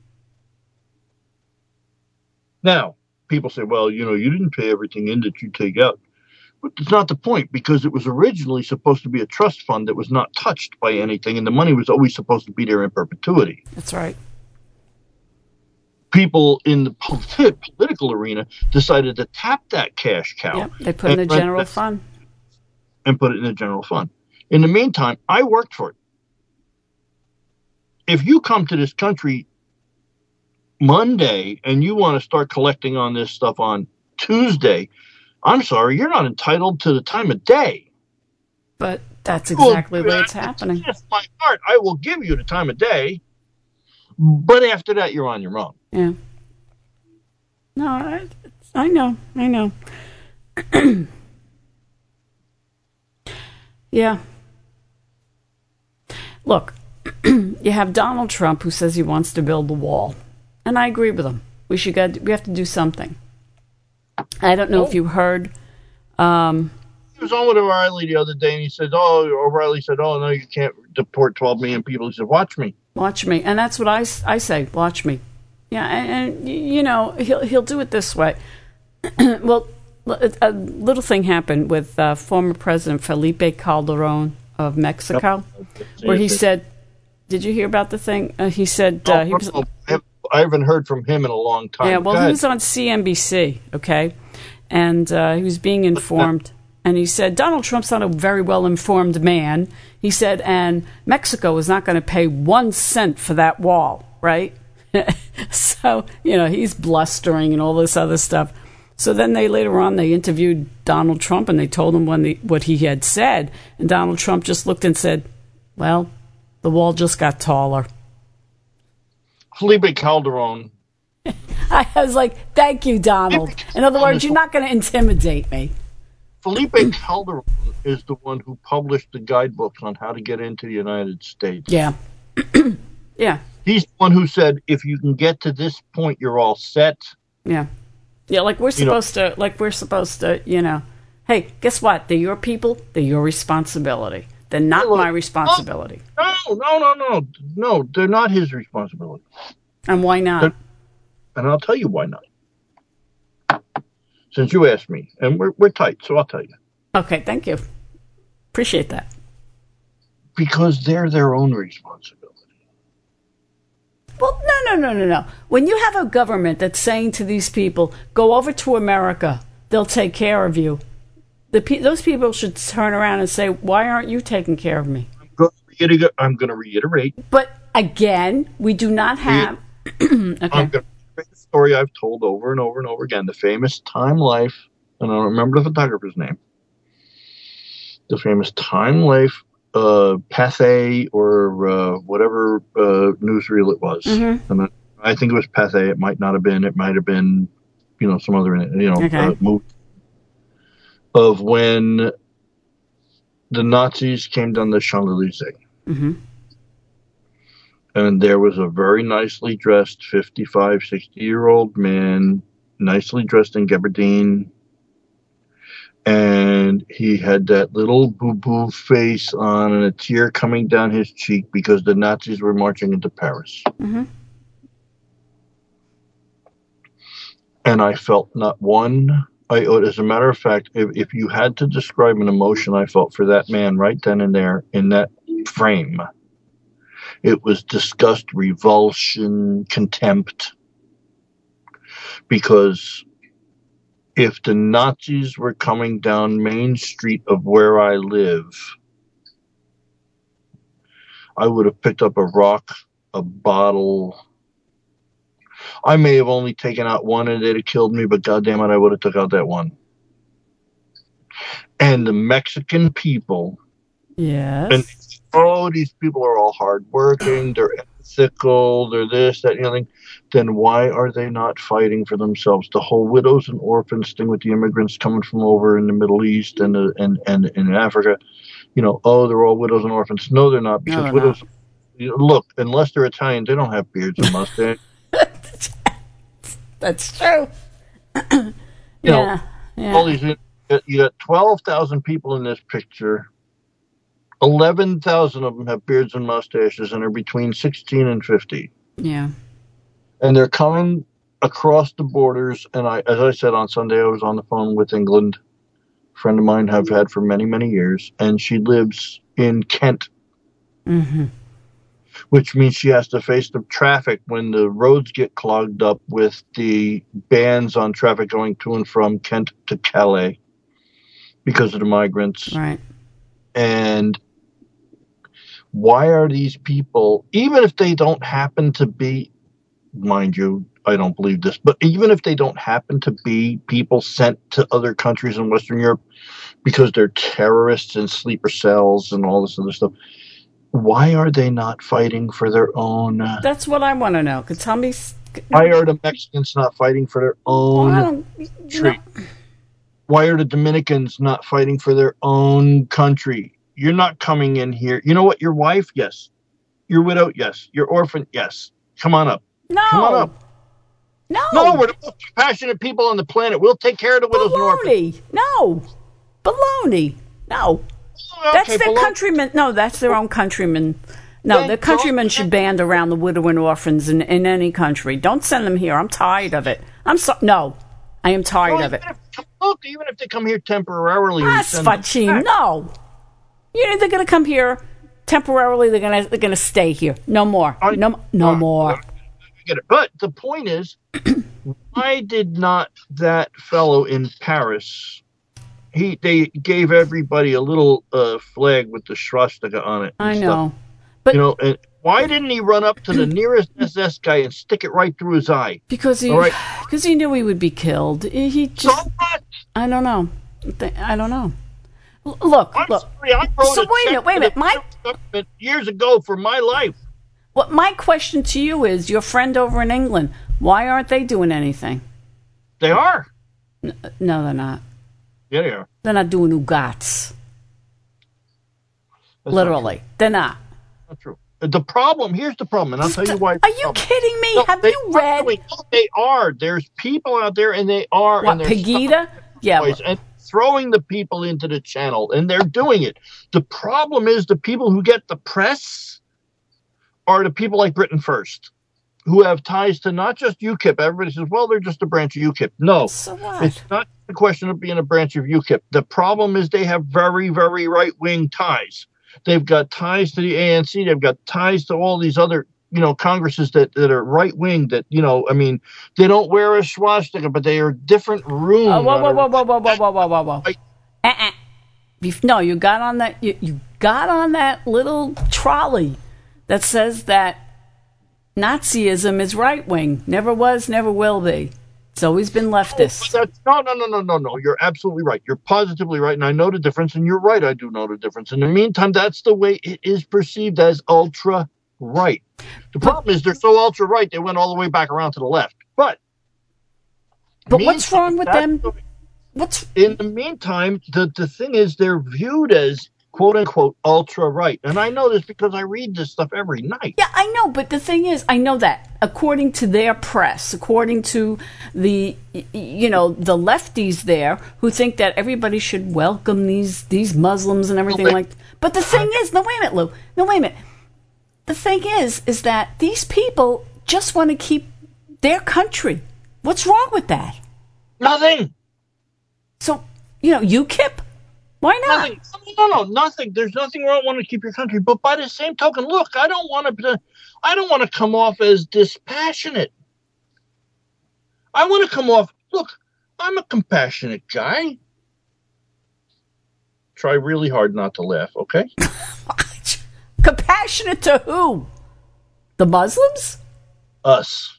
Now, people say, well, you didn't pay everything in that you take out. But it's not the point, because it was originally supposed to be a trust fund that was not touched by anything, and the money was always supposed to be there in perpetuity. That's right. People in the political arena decided to tap that cash cow. Yep, they put it in the general fund. And put it in the general fund. In the meantime, I worked for it. If you come to this country Monday and you want to start collecting on this stuff on Tuesday, I'm sorry, you're not entitled to the time of day. But that's exactly the way it's happening. Yes, my heart, I will give you the time of day, but after that, you're on your own. Yeah. No, I know. Yeah. Look, you have Donald Trump who says he wants to build the wall. And I agree with him. We have to do something. I don't know if you heard He was on with O'Reilly the other day, and he said, O'Reilly said, no, you can't deport 12 million people. He said, watch me. Watch me. And that's what I say, watch me. Yeah, and you know, he'll do it this way. Well, a little thing happened with former President Felipe Calderon of Mexico, where he said, did you hear about the thing? He said... he was, I haven't heard from him in a long time. Yeah, well, he was on CNBC, okay? And he was being informed. And he said, Donald Trump's not a very well-informed man. He said, and Mexico is not going to pay 1 cent for that wall, right? So, you know, he's blustering and all this other stuff. So then later on, they interviewed Donald Trump, and they told him what he had said. And Donald Trump just looked and said, well, the wall just got taller. Felipe Calderon. I was like, thank you, Donald. In other words, you're not going to intimidate me. Felipe Calderon is the one who published the guidebooks on how to get into the United States. Yeah. Yeah. He's the one who said, if you can get to this point, you're all set. Yeah. Yeah, like we're supposed to, you know, hey, guess what? They're your people. They're your responsibility. They're not my responsibility. No, they're not his responsibility. And why not? And I'll tell you why not. Since you asked me, and we're tight, so I'll tell you. Okay, thank you. Appreciate that. Because they're their own responsibility. Well, no. When you have a government that's saying to these people, go over to America, they'll take care of you, those people should turn around and say, why aren't you taking care of me? I'm going to reiterate. But again, we do not have... Okay. I'm going to reiterate the story I've told over and over and over again. The famous Time Life, and I don't remember the photographer's name. The famous Time Life Pathé or whatever newsreel it was. Mm-hmm. And I think it was Pathé. It might not have been. It might have been, some other, movie of when the Nazis came down the Champs-Élysées. Mm-hmm. And there was a very nicely dressed 55, 60-year-old man, nicely dressed in gabardine. And he had that little boo-boo face on and a tear coming down his cheek because the Nazis were marching into Paris. Mm-hmm. And I felt not one iota. As a matter of fact, if you had to describe an emotion I felt for that man right then and there in that frame, it was disgust, revulsion, contempt. Because if the Nazis were coming down Main Street of where I live, I would have picked up a rock, a bottle. I may have only taken out one and they'd have killed me, but goddamn it, I would have took out that one. And the Mexican people. Yes. And these people are all hardworking, they're ethical, they're this, that, and the other thing. Then why are they not fighting for themselves? The whole widows and orphans thing with the immigrants coming from over in the Middle East and in Africa, they're all widows and orphans. No, they're not, because widows. Look, unless they're Italian, they don't have beards and mustache. That's true. Yeah. All these, you got 12,000 people in this picture. 11,000 of them have beards and mustaches and are between 16 and 50. Yeah. And they're coming across the borders. And as I said on Sunday, I was on the phone with England, a friend of mine I've had for many, many years. And she lives in Kent, which means she has to face the traffic when the roads get clogged up with the bans on traffic going to and from Kent to Calais because of the migrants. Right. And why are these people, even if they don't happen to be, mind you, I don't believe this, but even if they don't happen to be people sent to other countries in Western Europe because they're terrorists and sleeper cells and all this other stuff, why are they not fighting for their own? That's what I want to know. Could tell me. Why are the Mexicans not fighting for their own country? Why are the Dominicans not fighting for their own country? You're not coming in here. You know what? Your wife? Yes. Your widow? Yes. Your orphan? Yes. Come on up. No. Come on up. No. No, we're the most compassionate people on the planet. We'll take care of the widows and orphans. No. Baloney. No. That's their countrymen. No, that's their own countrymen. No, their countrymen should band around the widow and orphans in any country. Don't send them here. I'm tired of it. No, I am tired of it. Look, even if they come here temporarily. No. They're going to come here temporarily. They're going to stay here. No more. No more. I get it. But the point is, why did not that fellow in Paris? They gave everybody a little flag with the swastika on it. I know. But and why didn't he run up to the nearest SS guy and stick it right through his eye? Because he knew he would be killed. He just. So what? I don't know. Look. Sorry, I wrote so wait a minute. Years ago for my life. Well, my question to you is: your friend over in England, why aren't they doing anything? They are. No, they're not. Yeah, they are. They're not doing ugats. Literally, they're not. Not true. Here's the problem, and I'll tell you why. Are you kidding me? Have you read? They are. There's people out there, and they are. What, Pegida? Yeah. And throwing the people into the channel, and they're doing it. The problem is the people who get the press are the people like Britain First, who have ties to not just UKIP. Everybody says, well, they're just a branch of UKIP. No. So what? It's not a question of being a branch of UKIP. The problem is they have very, very right-wing ties. They've got ties to the ANC. They've got ties to all these other, congresses that are right wing. That they don't wear a swastika, but they are different rooms. Whoa! No, you got on that. You got on that little trolley that says that Nazism is right wing. Never was, never will be. It's always been leftist. No. You're absolutely right. You're positively right, and I know the difference, and you're right, I do know the difference. In the meantime, that's the way it is perceived as ultra-right. The problem is they're so ultra-right, they went all the way back around to the left. But what's wrong with them? In the meantime, the thing is they're viewed as quote-unquote ultra-right. And I know this because I read this stuff every night. Yeah, I know, but the thing is, I know that according to their press, according to the lefties there who think that everybody should welcome these Muslims and everything But the thing is, wait a minute. The thing is that these people just want to keep their country. What's wrong with that? Nothing. So, UKIP? Why not? Nothing. No, nothing. There's nothing wrong wanting to keep your country. But by the same token, look, I don't want to come off as dispassionate. I want to come off, look, I'm a compassionate guy. Try really hard not to laugh, okay? Compassionate to who? The Muslims? Us.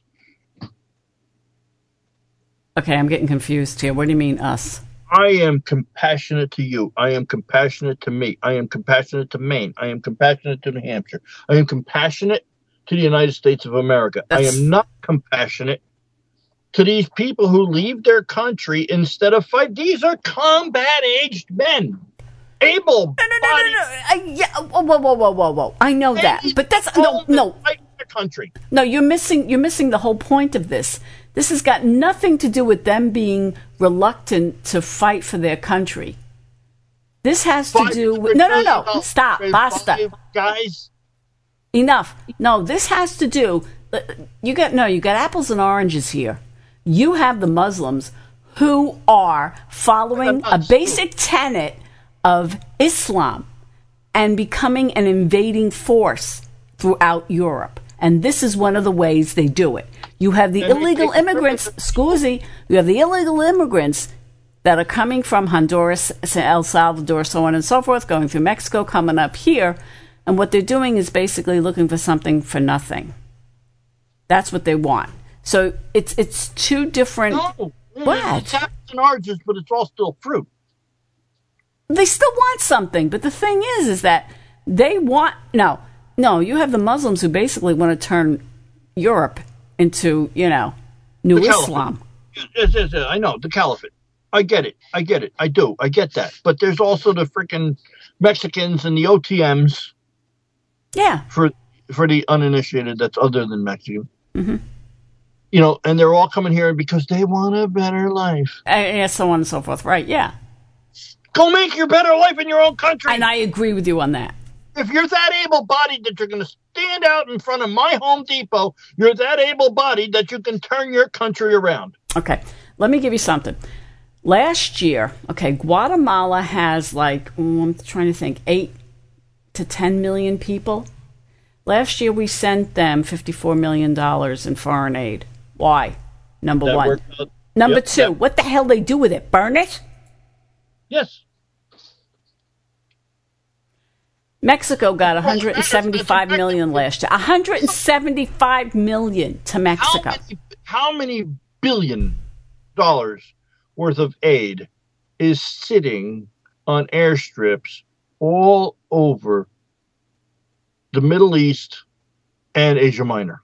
Okay, I'm getting confused here. What do you mean, us? I am compassionate to you. I am compassionate to me. I am compassionate to Maine. I am compassionate to New Hampshire. I am compassionate to the United States of America. I am not compassionate to these people who leave their country instead of fight. These are combat-aged men. Able. Whoa. I know that. But that's no. Country. No, you're missing the whole point of this. This has got nothing to do with them being reluctant to fight for their country. This has to do with no. Stop, basta, guys. Enough. No, this has to do. You got apples and oranges here. You have the Muslims who are following a basic tenet of Islam and becoming an invading force throughout Europe. And this is one of the ways they do it. You have the illegal immigrants, you have the illegal immigrants that are coming from Honduras, El Salvador, so on and so forth, going through Mexico, coming up here. And what they're doing is basically looking for something for nothing. That's what they want. So it's two different... No, what? It's apples and oranges, but it's all still fruit. They still want something, but the thing is that they want... No, you have the Muslims who basically want to turn Europe into, new Islam. Yes, I know, the caliphate. I get it. I do. I get that. But there's also the freaking Mexicans and the OTMs. Yeah. For the uninitiated that's other than Mexican. Mm-hmm. And they're all coming here because they want a better life. Yeah, so on and so forth. Right, yeah. Go make your better life in your own country. And I agree with you on that. If you're that able-bodied that you're going to stand out in front of my Home Depot, you're that able-bodied that you can turn your country around. Okay, let me give you something. Last year, Guatemala has I'm trying to think, 8 to 10 million people. Last year, we sent them $54 million in foreign aid. Why? Number one. Number two, what the hell they do with it? Burn it? Yes. Mexico got 175 million last year. 175 million to Mexico. How many billion dollars worth of aid is sitting on airstrips all over the Middle East and Asia Minor?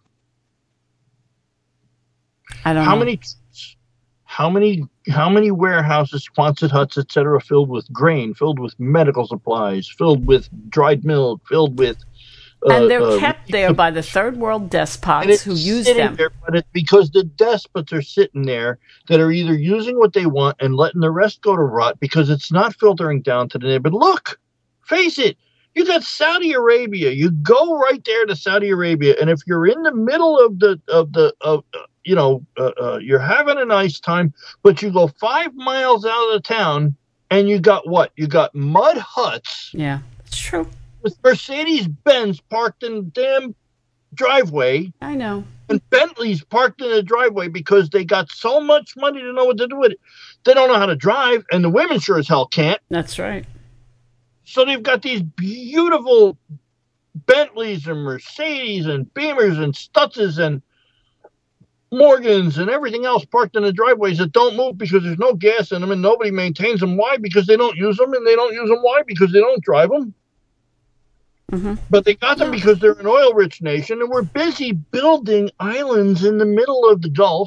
I don't know. How many warehouses, Quonset huts, etc., filled with grain, filled with medical supplies, filled with dried milk, filled with and they're kept there by the third world despots who use them. There, but it's because the despots are sitting there that are either using what they want and letting the rest go to rot because it's not filtering down to the neighborhood. Look, face it. You got Saudi Arabia. You go right there to Saudi Arabia, and if you're in the middle of you're having a nice time, but you go 5 miles out of the town, and you got what? You got mud huts. Yeah, it's true. With Mercedes-Benz parked in the damn driveway. I know. And Bentleys parked in the driveway because they got so much money to know what to do with it. They don't know how to drive, and the women sure as hell can't. That's right. So they've got these beautiful Bentleys and Mercedes and Beamers and Stutzes and Morgans and everything else parked in the driveways that don't move because there's no gas in them and nobody maintains them. Why? Because they don't use them, and they don't use them. Why? Because they don't drive them. Mm-hmm. But they got them because they're an oil-rich nation, and we're busy building islands in the middle of the Gulf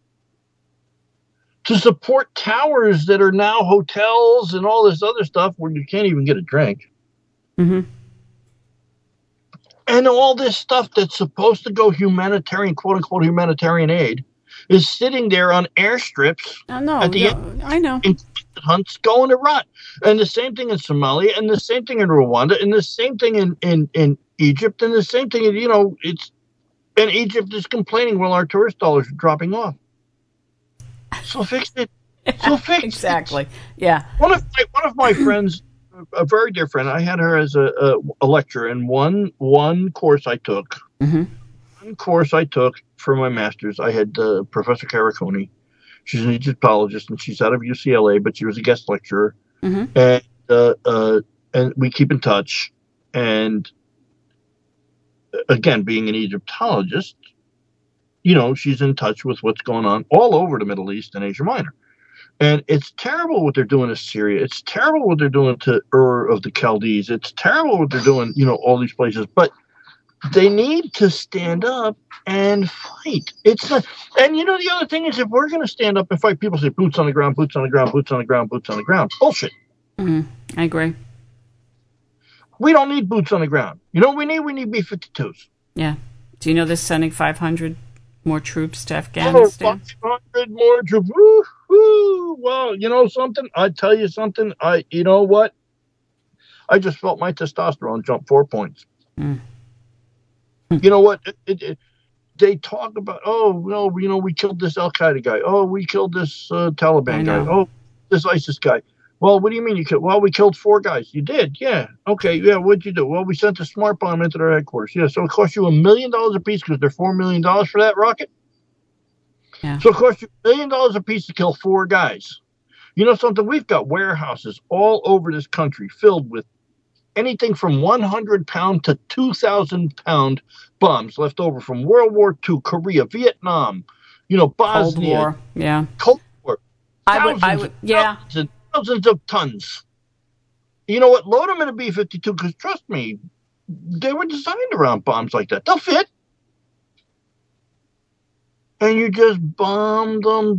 to support towers that are now hotels and all this other stuff where you can't even get a drink. Mm-hmm. And all this stuff that's supposed to go humanitarian, quote-unquote humanitarian aid, is sitting there on airstrips. I know. I know. In hunts going to rot. And the same thing in Somalia, and the same thing in Rwanda, and the same thing in Egypt, and the same thing in, and Egypt is complaining, well, our tourist dollars are dropping off. So fix it. Exactly. Yeah. One of my friends, a very dear friend, I had her as a lecturer in one course I took. Mm-hmm. One course I took for my master's. I had Professor Caraconi. She's an Egyptologist, and she's out of UCLA, but she was a guest lecturer. Mm-hmm. And we keep in touch. And again, being an Egyptologist, she's in touch with what's going on all over the Middle East and Asia Minor. And it's terrible what they're doing to Syria. It's terrible what they're doing to Ur of the Chaldees. It's terrible what they're doing, all these places. But they need to stand up and fight. It's not, and the other thing is, if we're going to stand up and fight, people say boots on the ground, boots on the ground, boots on the ground, boots on the ground. Bullshit. Mm-hmm. I agree. We don't need boots on the ground. You know what we need? We need B-52s. Yeah. Do you know they're sending 500 more troops to Afghanistan? 500 more troops. Woo-hoo. Well, you know something? I tell you something. You know what? I just felt my testosterone jump 4 points. Mm. You know what? They talk about, oh, no, we killed this Al-Qaeda guy. Oh, we killed this Taliban guy. Oh, this ISIS guy. Well, what do you mean you killed? Well, we killed 4 guys. You did? Yeah. Okay. Yeah. What'd you do? Well, we sent a smart bomb into their headquarters. Yeah. So it cost you $1 million a piece because they're $4 million for that rocket. Yeah. So it cost you $1 million a piece to kill 4 guys. You know something? We've got warehouses all over this country filled with anything from 100-pound to 2,000-pound bombs left over from World War II, Korea, Vietnam, Bosnia. Cold War. Yeah. Cold War. I would. Yeah. Thousands of tons. You know what? Load them in a B-52 because, trust me, they were designed around bombs like that. They'll fit. And you just bomb them.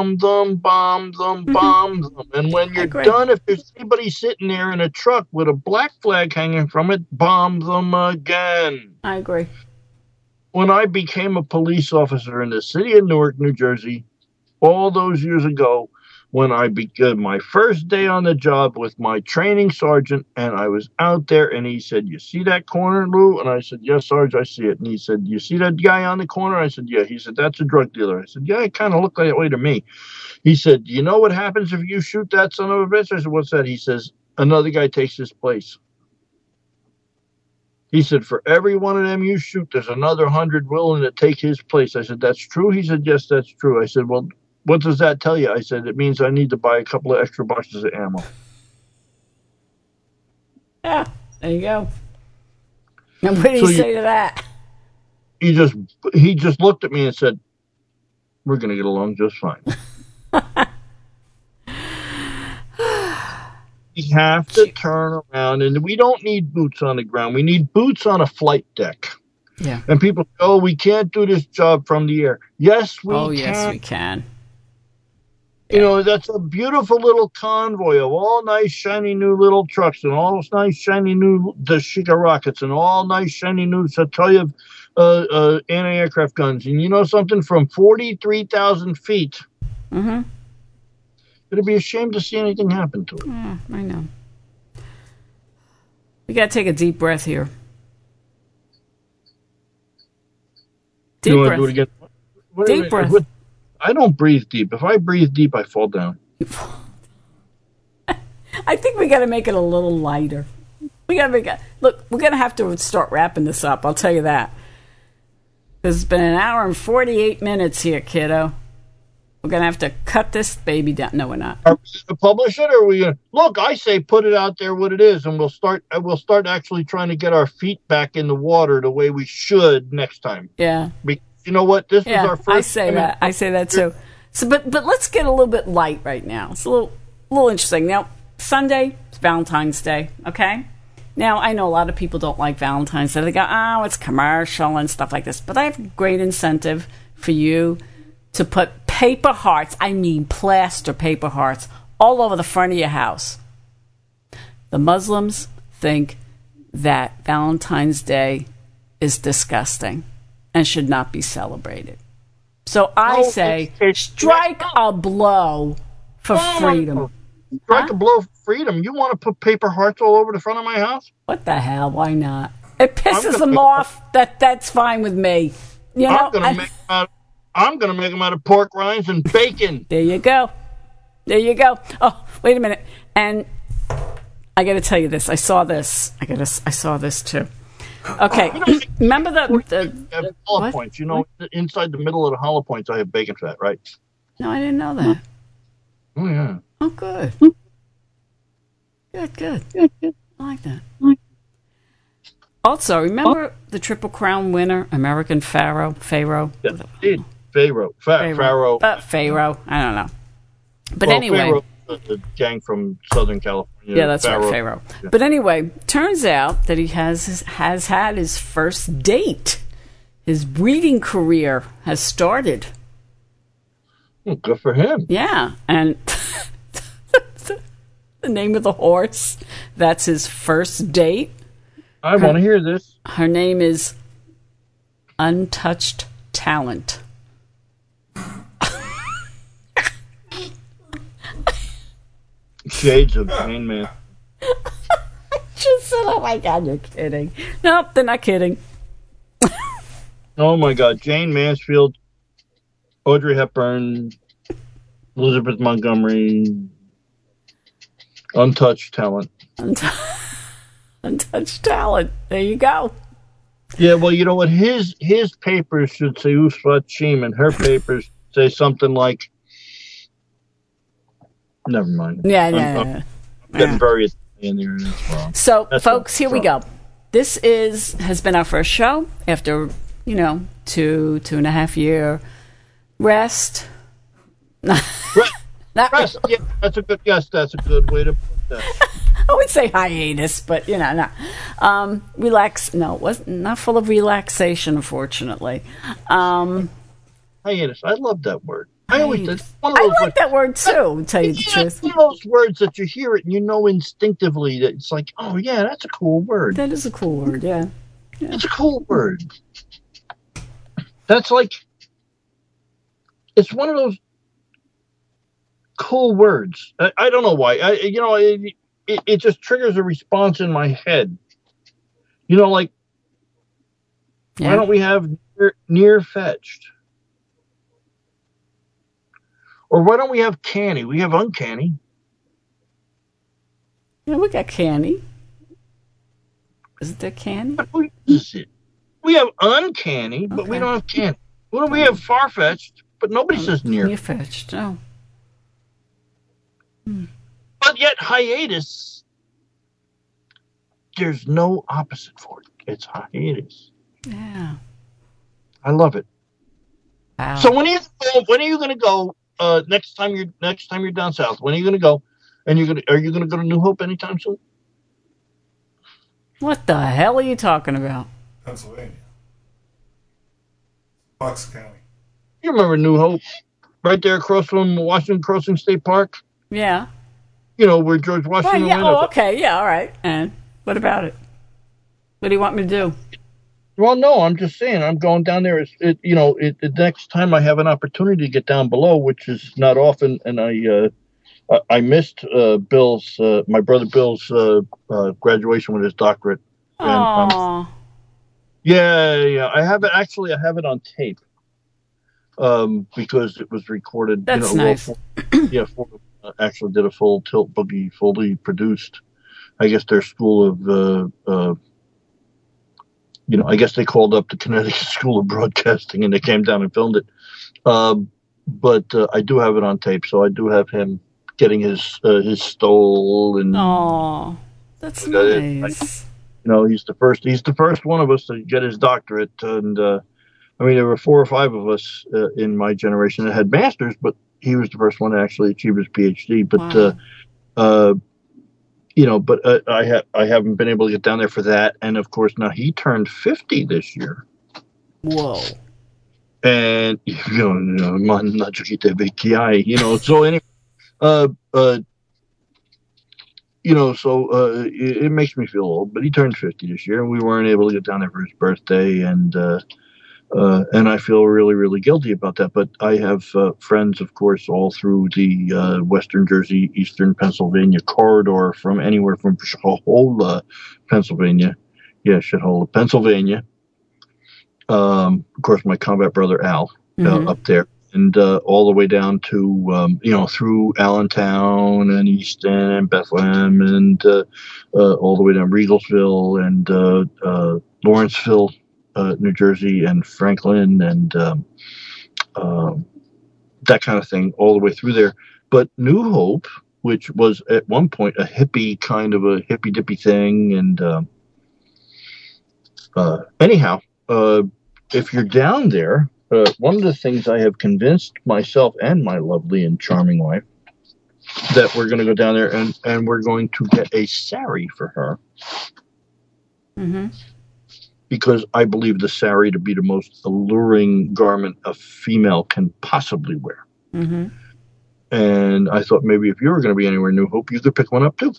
And when you're done, if there's anybody sitting there in a truck with a black flag hanging from it, bomb them again. I agree. When I became a police officer in the city of Newark, New Jersey, all those years ago, when I began my first day on the job with my training sergeant, and I was out there, and he said, "You see that corner, Lou?" And I said, "Yes, Sarge, I see it." And he said, "You see that guy on the corner?" I said, "Yeah." He said, "That's a drug dealer." I said, "Yeah, it kind of looked that way to me." He said, "You know what happens if you shoot that son of a bitch?" I said, "What's that?" He says, "Another guy takes his place." He said, "For every one of them you shoot, there's another 100 willing to take his place." I said, "That's true?" He said, "Yes, that's true." I said, "Well, what does that tell you?" I said, "It means I need to buy a couple of extra boxes of ammo." Yeah, there you go. And what did he say to that? He just looked at me and said, "We're going to get along just fine." We have to turn around, and we don't need boots on the ground. We need boots on a flight deck. Yeah. And people say, "Oh, we can't do this job from the air." Yes, we can. Oh, yes, we can. You know, that's a beautiful little convoy of all nice, shiny new little trucks and all nice, shiny new Dashika rockets and all nice, shiny new Satoyev anti-aircraft guns. And you know something? From 43,000 feet, it'd be a shame to see anything happen to it. I know. We got to take a deep breath here. Deep breath. Do it again? Deep breath. I don't breathe deep. If I breathe deep, I fall down. I think we got to make it a little lighter. We got to make it. Look, we're going to have to start wrapping this up. I'll tell you that. It's been an hour and 48 minutes here, kiddo. We're going to have to cut this baby down. No, we're not. Are we going to publish it, or are we going to... Look, I say put it out there what it is, and we'll start actually trying to get our feet back in the water the way we should next time. Yeah. Because you know what? This was our first... I say that. I say that too. So, but let's get a little bit light right now. It's a little interesting. Now, Sunday, it's Valentine's Day, okay? Now, I know a lot of people don't like Valentine's Day. They go, "Oh, it's commercial and stuff like this." But I have great incentive for you to put paper hearts, I mean plaster paper hearts, all over the front of your house. The Muslims think that Valentine's Day is disgusting and should not be celebrated. So I say, strike a blow for freedom. Strike a blow for freedom. You want to put paper hearts all over the front of my house? What the hell? Why not? It pisses them off. That's fine with me. You know, I'm going to make them out of pork rinds and bacon. There you go. Oh, wait a minute. And I got to tell you this. I saw this. I saw this too. Okay. Remember the hollow points? You know, inside the middle of the hollow points, I have bacon fat, right? No, I didn't know that. Oh, yeah. Oh, good. Good. I like that. Also, remember the Triple Crown winner, American Pharaoh? Pharaoh. Pharaoh. I don't know. But anyway. Pharaoh, the gang from Southern California. Yeah, that's right, Pharaoh. Yeah. But anyway, turns out that he has had his first date. His breeding career has started. Well, good for him. Yeah, and the name of the horse, that's his first date. I want to hear this. Her name is Untouched Talent. Shades of Jane Man. Just said, "Oh my God, you're kidding." Nope, they're not kidding. Oh my God, Jane Mansfield, Audrey Hepburn, Elizabeth Montgomery, Untouched Talent. Untouched Talent. There you go. Yeah, well, you know what? His papers should say Usfat Shim, and her papers say something like... Never mind. Yeah. I'm getting very in there as well. So, folks, here we go. This has been our first show after, 2.5 year rest. Rest. Yeah, that's a good guess. That's a good way to put that. I would say hiatus, but no. Relax. No, it wasn't not full of relaxation, unfortunately. Hiatus. I love that word. I like that word too, to tell you the truth. It's one of those words that you hear it and you know instinctively that it's like, oh yeah, that's a cool word. That is a cool word, yeah. It's a cool word. That's like, it's one of those, cool words. I don't know why. It just triggers a response in my head. Like, why don't we have near fetched? Or why don't we have canny? We have uncanny. Yeah, we got canny. Is there canny? Who uses it? We have uncanny, but we don't have canny. Well, we have far-fetched, but nobody says near. Near-fetched, oh. But yet hiatus, there's no opposite for it. It's hiatus. Yeah. I love it. Wow. So when are you going to go next time you're down south? When are you going to go? And are you going to go to New Hope anytime soon? What the hell are you talking about? Pennsylvania. Bucks County. You remember New Hope? Right there across from Washington Crossing State Park? Yeah. Where George Washington went. Oh, okay. Yeah, all right. And what about it? What do you want me to do? Well, no, I'm just saying I'm going down there. The next time I have an opportunity to get down below, which is not often, and I missed my brother Bill's graduation with his doctorate. Aww. Yeah. I have it on tape. Because it was recorded. That's nice. Ford actually did a full Tilt Boogie, fully produced. I guess their school of, I guess they called up the Connecticut School of Broadcasting and they came down and filmed it. But I do have it on tape, so I do have him getting his stole and. Oh, that's nice. He's the first one of us to get his doctorate, and there were 4 or 5 of us in my generation that had masters, but he was the first one to actually achieve his PhD. But I haven't been able to get down there for that, and of course now he turned 50 this year. Whoa. And so anyway. It makes me feel old, but he turned 50 this year, and we weren't able to get down there for his birthday, and I feel really, really guilty about that. But I have friends, of course, all through the Western Jersey, Eastern Pennsylvania corridor, from anywhere from Shuthola, Pennsylvania. Yeah, Shuthola, Pennsylvania. Of course, my combat brother Al up there. And all the way down to, through Allentown and Easton and Bethlehem and all the way down Regalsville and Lawrenceville, New Jersey, and Franklin and that kind of thing, all the way through there. But New Hope, which was at one point a hippie kind of a hippy-dippy thing. And anyhow, if you're down there, one of the things I have convinced myself and my lovely and charming wife that we're going to go down there and we're going to get a sari for her. Mm-hmm. Because I believe the sari to be the most alluring garment a female can possibly wear. Mm-hmm. And I thought maybe if you were going to be anywhere in New Hope, you could pick one up too.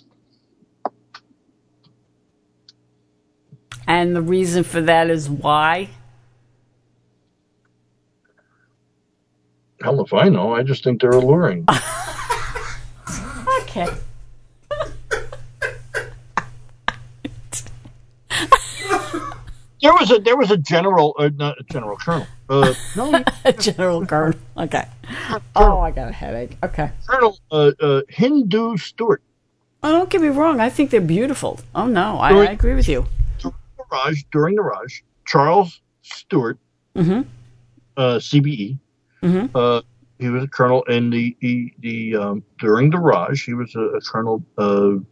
And the reason for that is why? Hell if I know. I just think they're alluring. Okay. There was a general, not a general colonel. No, General Colonel. Okay. Oh, I got a headache. Okay. Colonel Hindu Stewart. Oh, don't get me wrong. I think they're beautiful. Oh no, I agree with you. During the Raj, Charles Stewart, CBE. Mm-hmm. He was a colonel in the during the Raj. He was a colonel of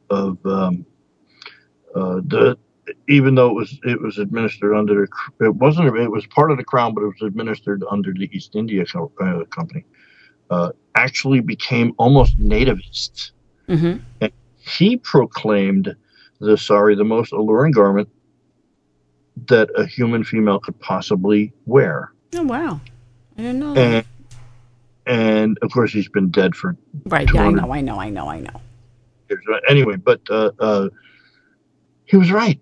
the. Even though it was administered under it was part of the crown, but it was administered under the East India Company. Actually became almost nativist. Mm-hmm. And he proclaimed the sari the most alluring garment that a human female could possibly wear. Oh wow! I didn't know that. And of course, he's been dead for right. Yeah, I know. years. Anyway, but he was right.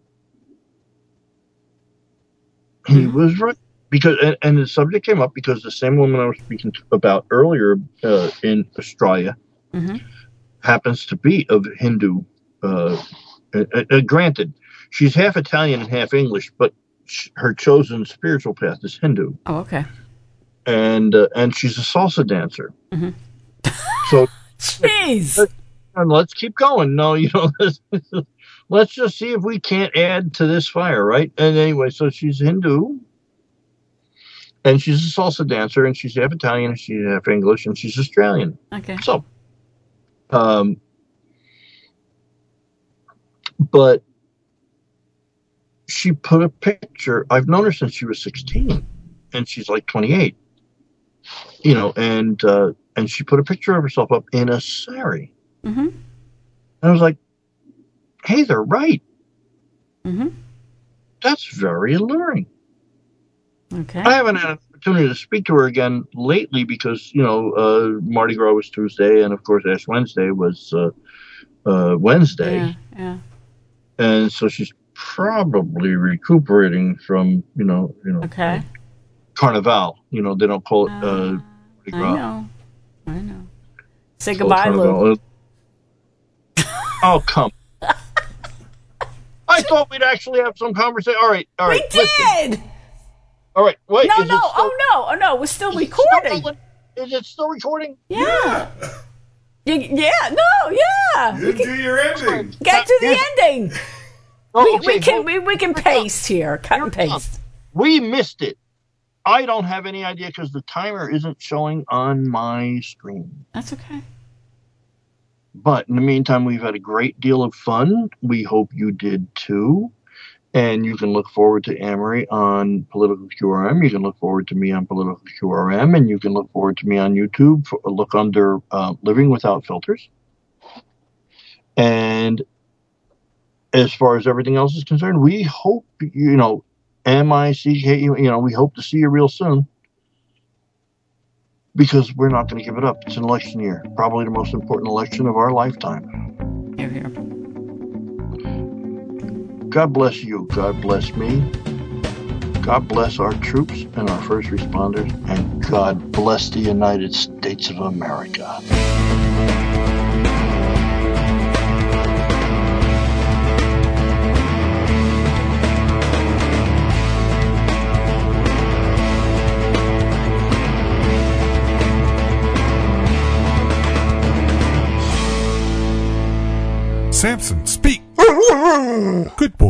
He was right because, and the subject came up because the same woman I was speaking about earlier in Australia, happens to be of Hindu. Granted, she's half Italian and half English, but her chosen spiritual path is Hindu. Oh, okay. And she's a salsa dancer. So, jeez. Let's keep going. No, let's just see if we can't add to this fire, right? And anyway, so she's Hindu, and she's a salsa dancer, and she's half Italian, and she's half English, and she's Australian. Okay. So, but she put a picture. I've known her since she was 16, and she's like 28. And she put a picture of herself up in a sari. And I was like, hey, they're right. That's very alluring. Okay. I haven't had an opportunity to speak to her again lately because, Mardi Gras was Tuesday, and of course Ash Wednesday was Wednesday. Yeah. And so she's probably recuperating from, okay. Carnival. They don't call it Mardi Gras. I know. Say goodbye, Lou. Oh, come. I thought we'd actually have some conversation. All right. We did. All right, wait. No. Oh no, we're still recording. Is it still recording? Yeah. Yeah. You do your ending. Get to the ending. Oh, we can paste here. Cut and paste. We missed it. I don't have any idea because the timer isn't showing on my screen. That's okay. But in the meantime, we've had a great deal of fun. We hope you did too. And you can look forward to Amory on Political QRM. You can look forward to me on Political QRM. And you can look forward to me on YouTube. Look under Living Without Filters. And as far as everything else is concerned, we hope, M-I-C-K, we hope to see you real soon. Because we're not going to give it up. It's an election year. Probably the most important election of our lifetime. Hear, hear. God bless you. God bless me. God bless our troops and our first responders. And God bless the United States of America. Samson, speak. Good boy.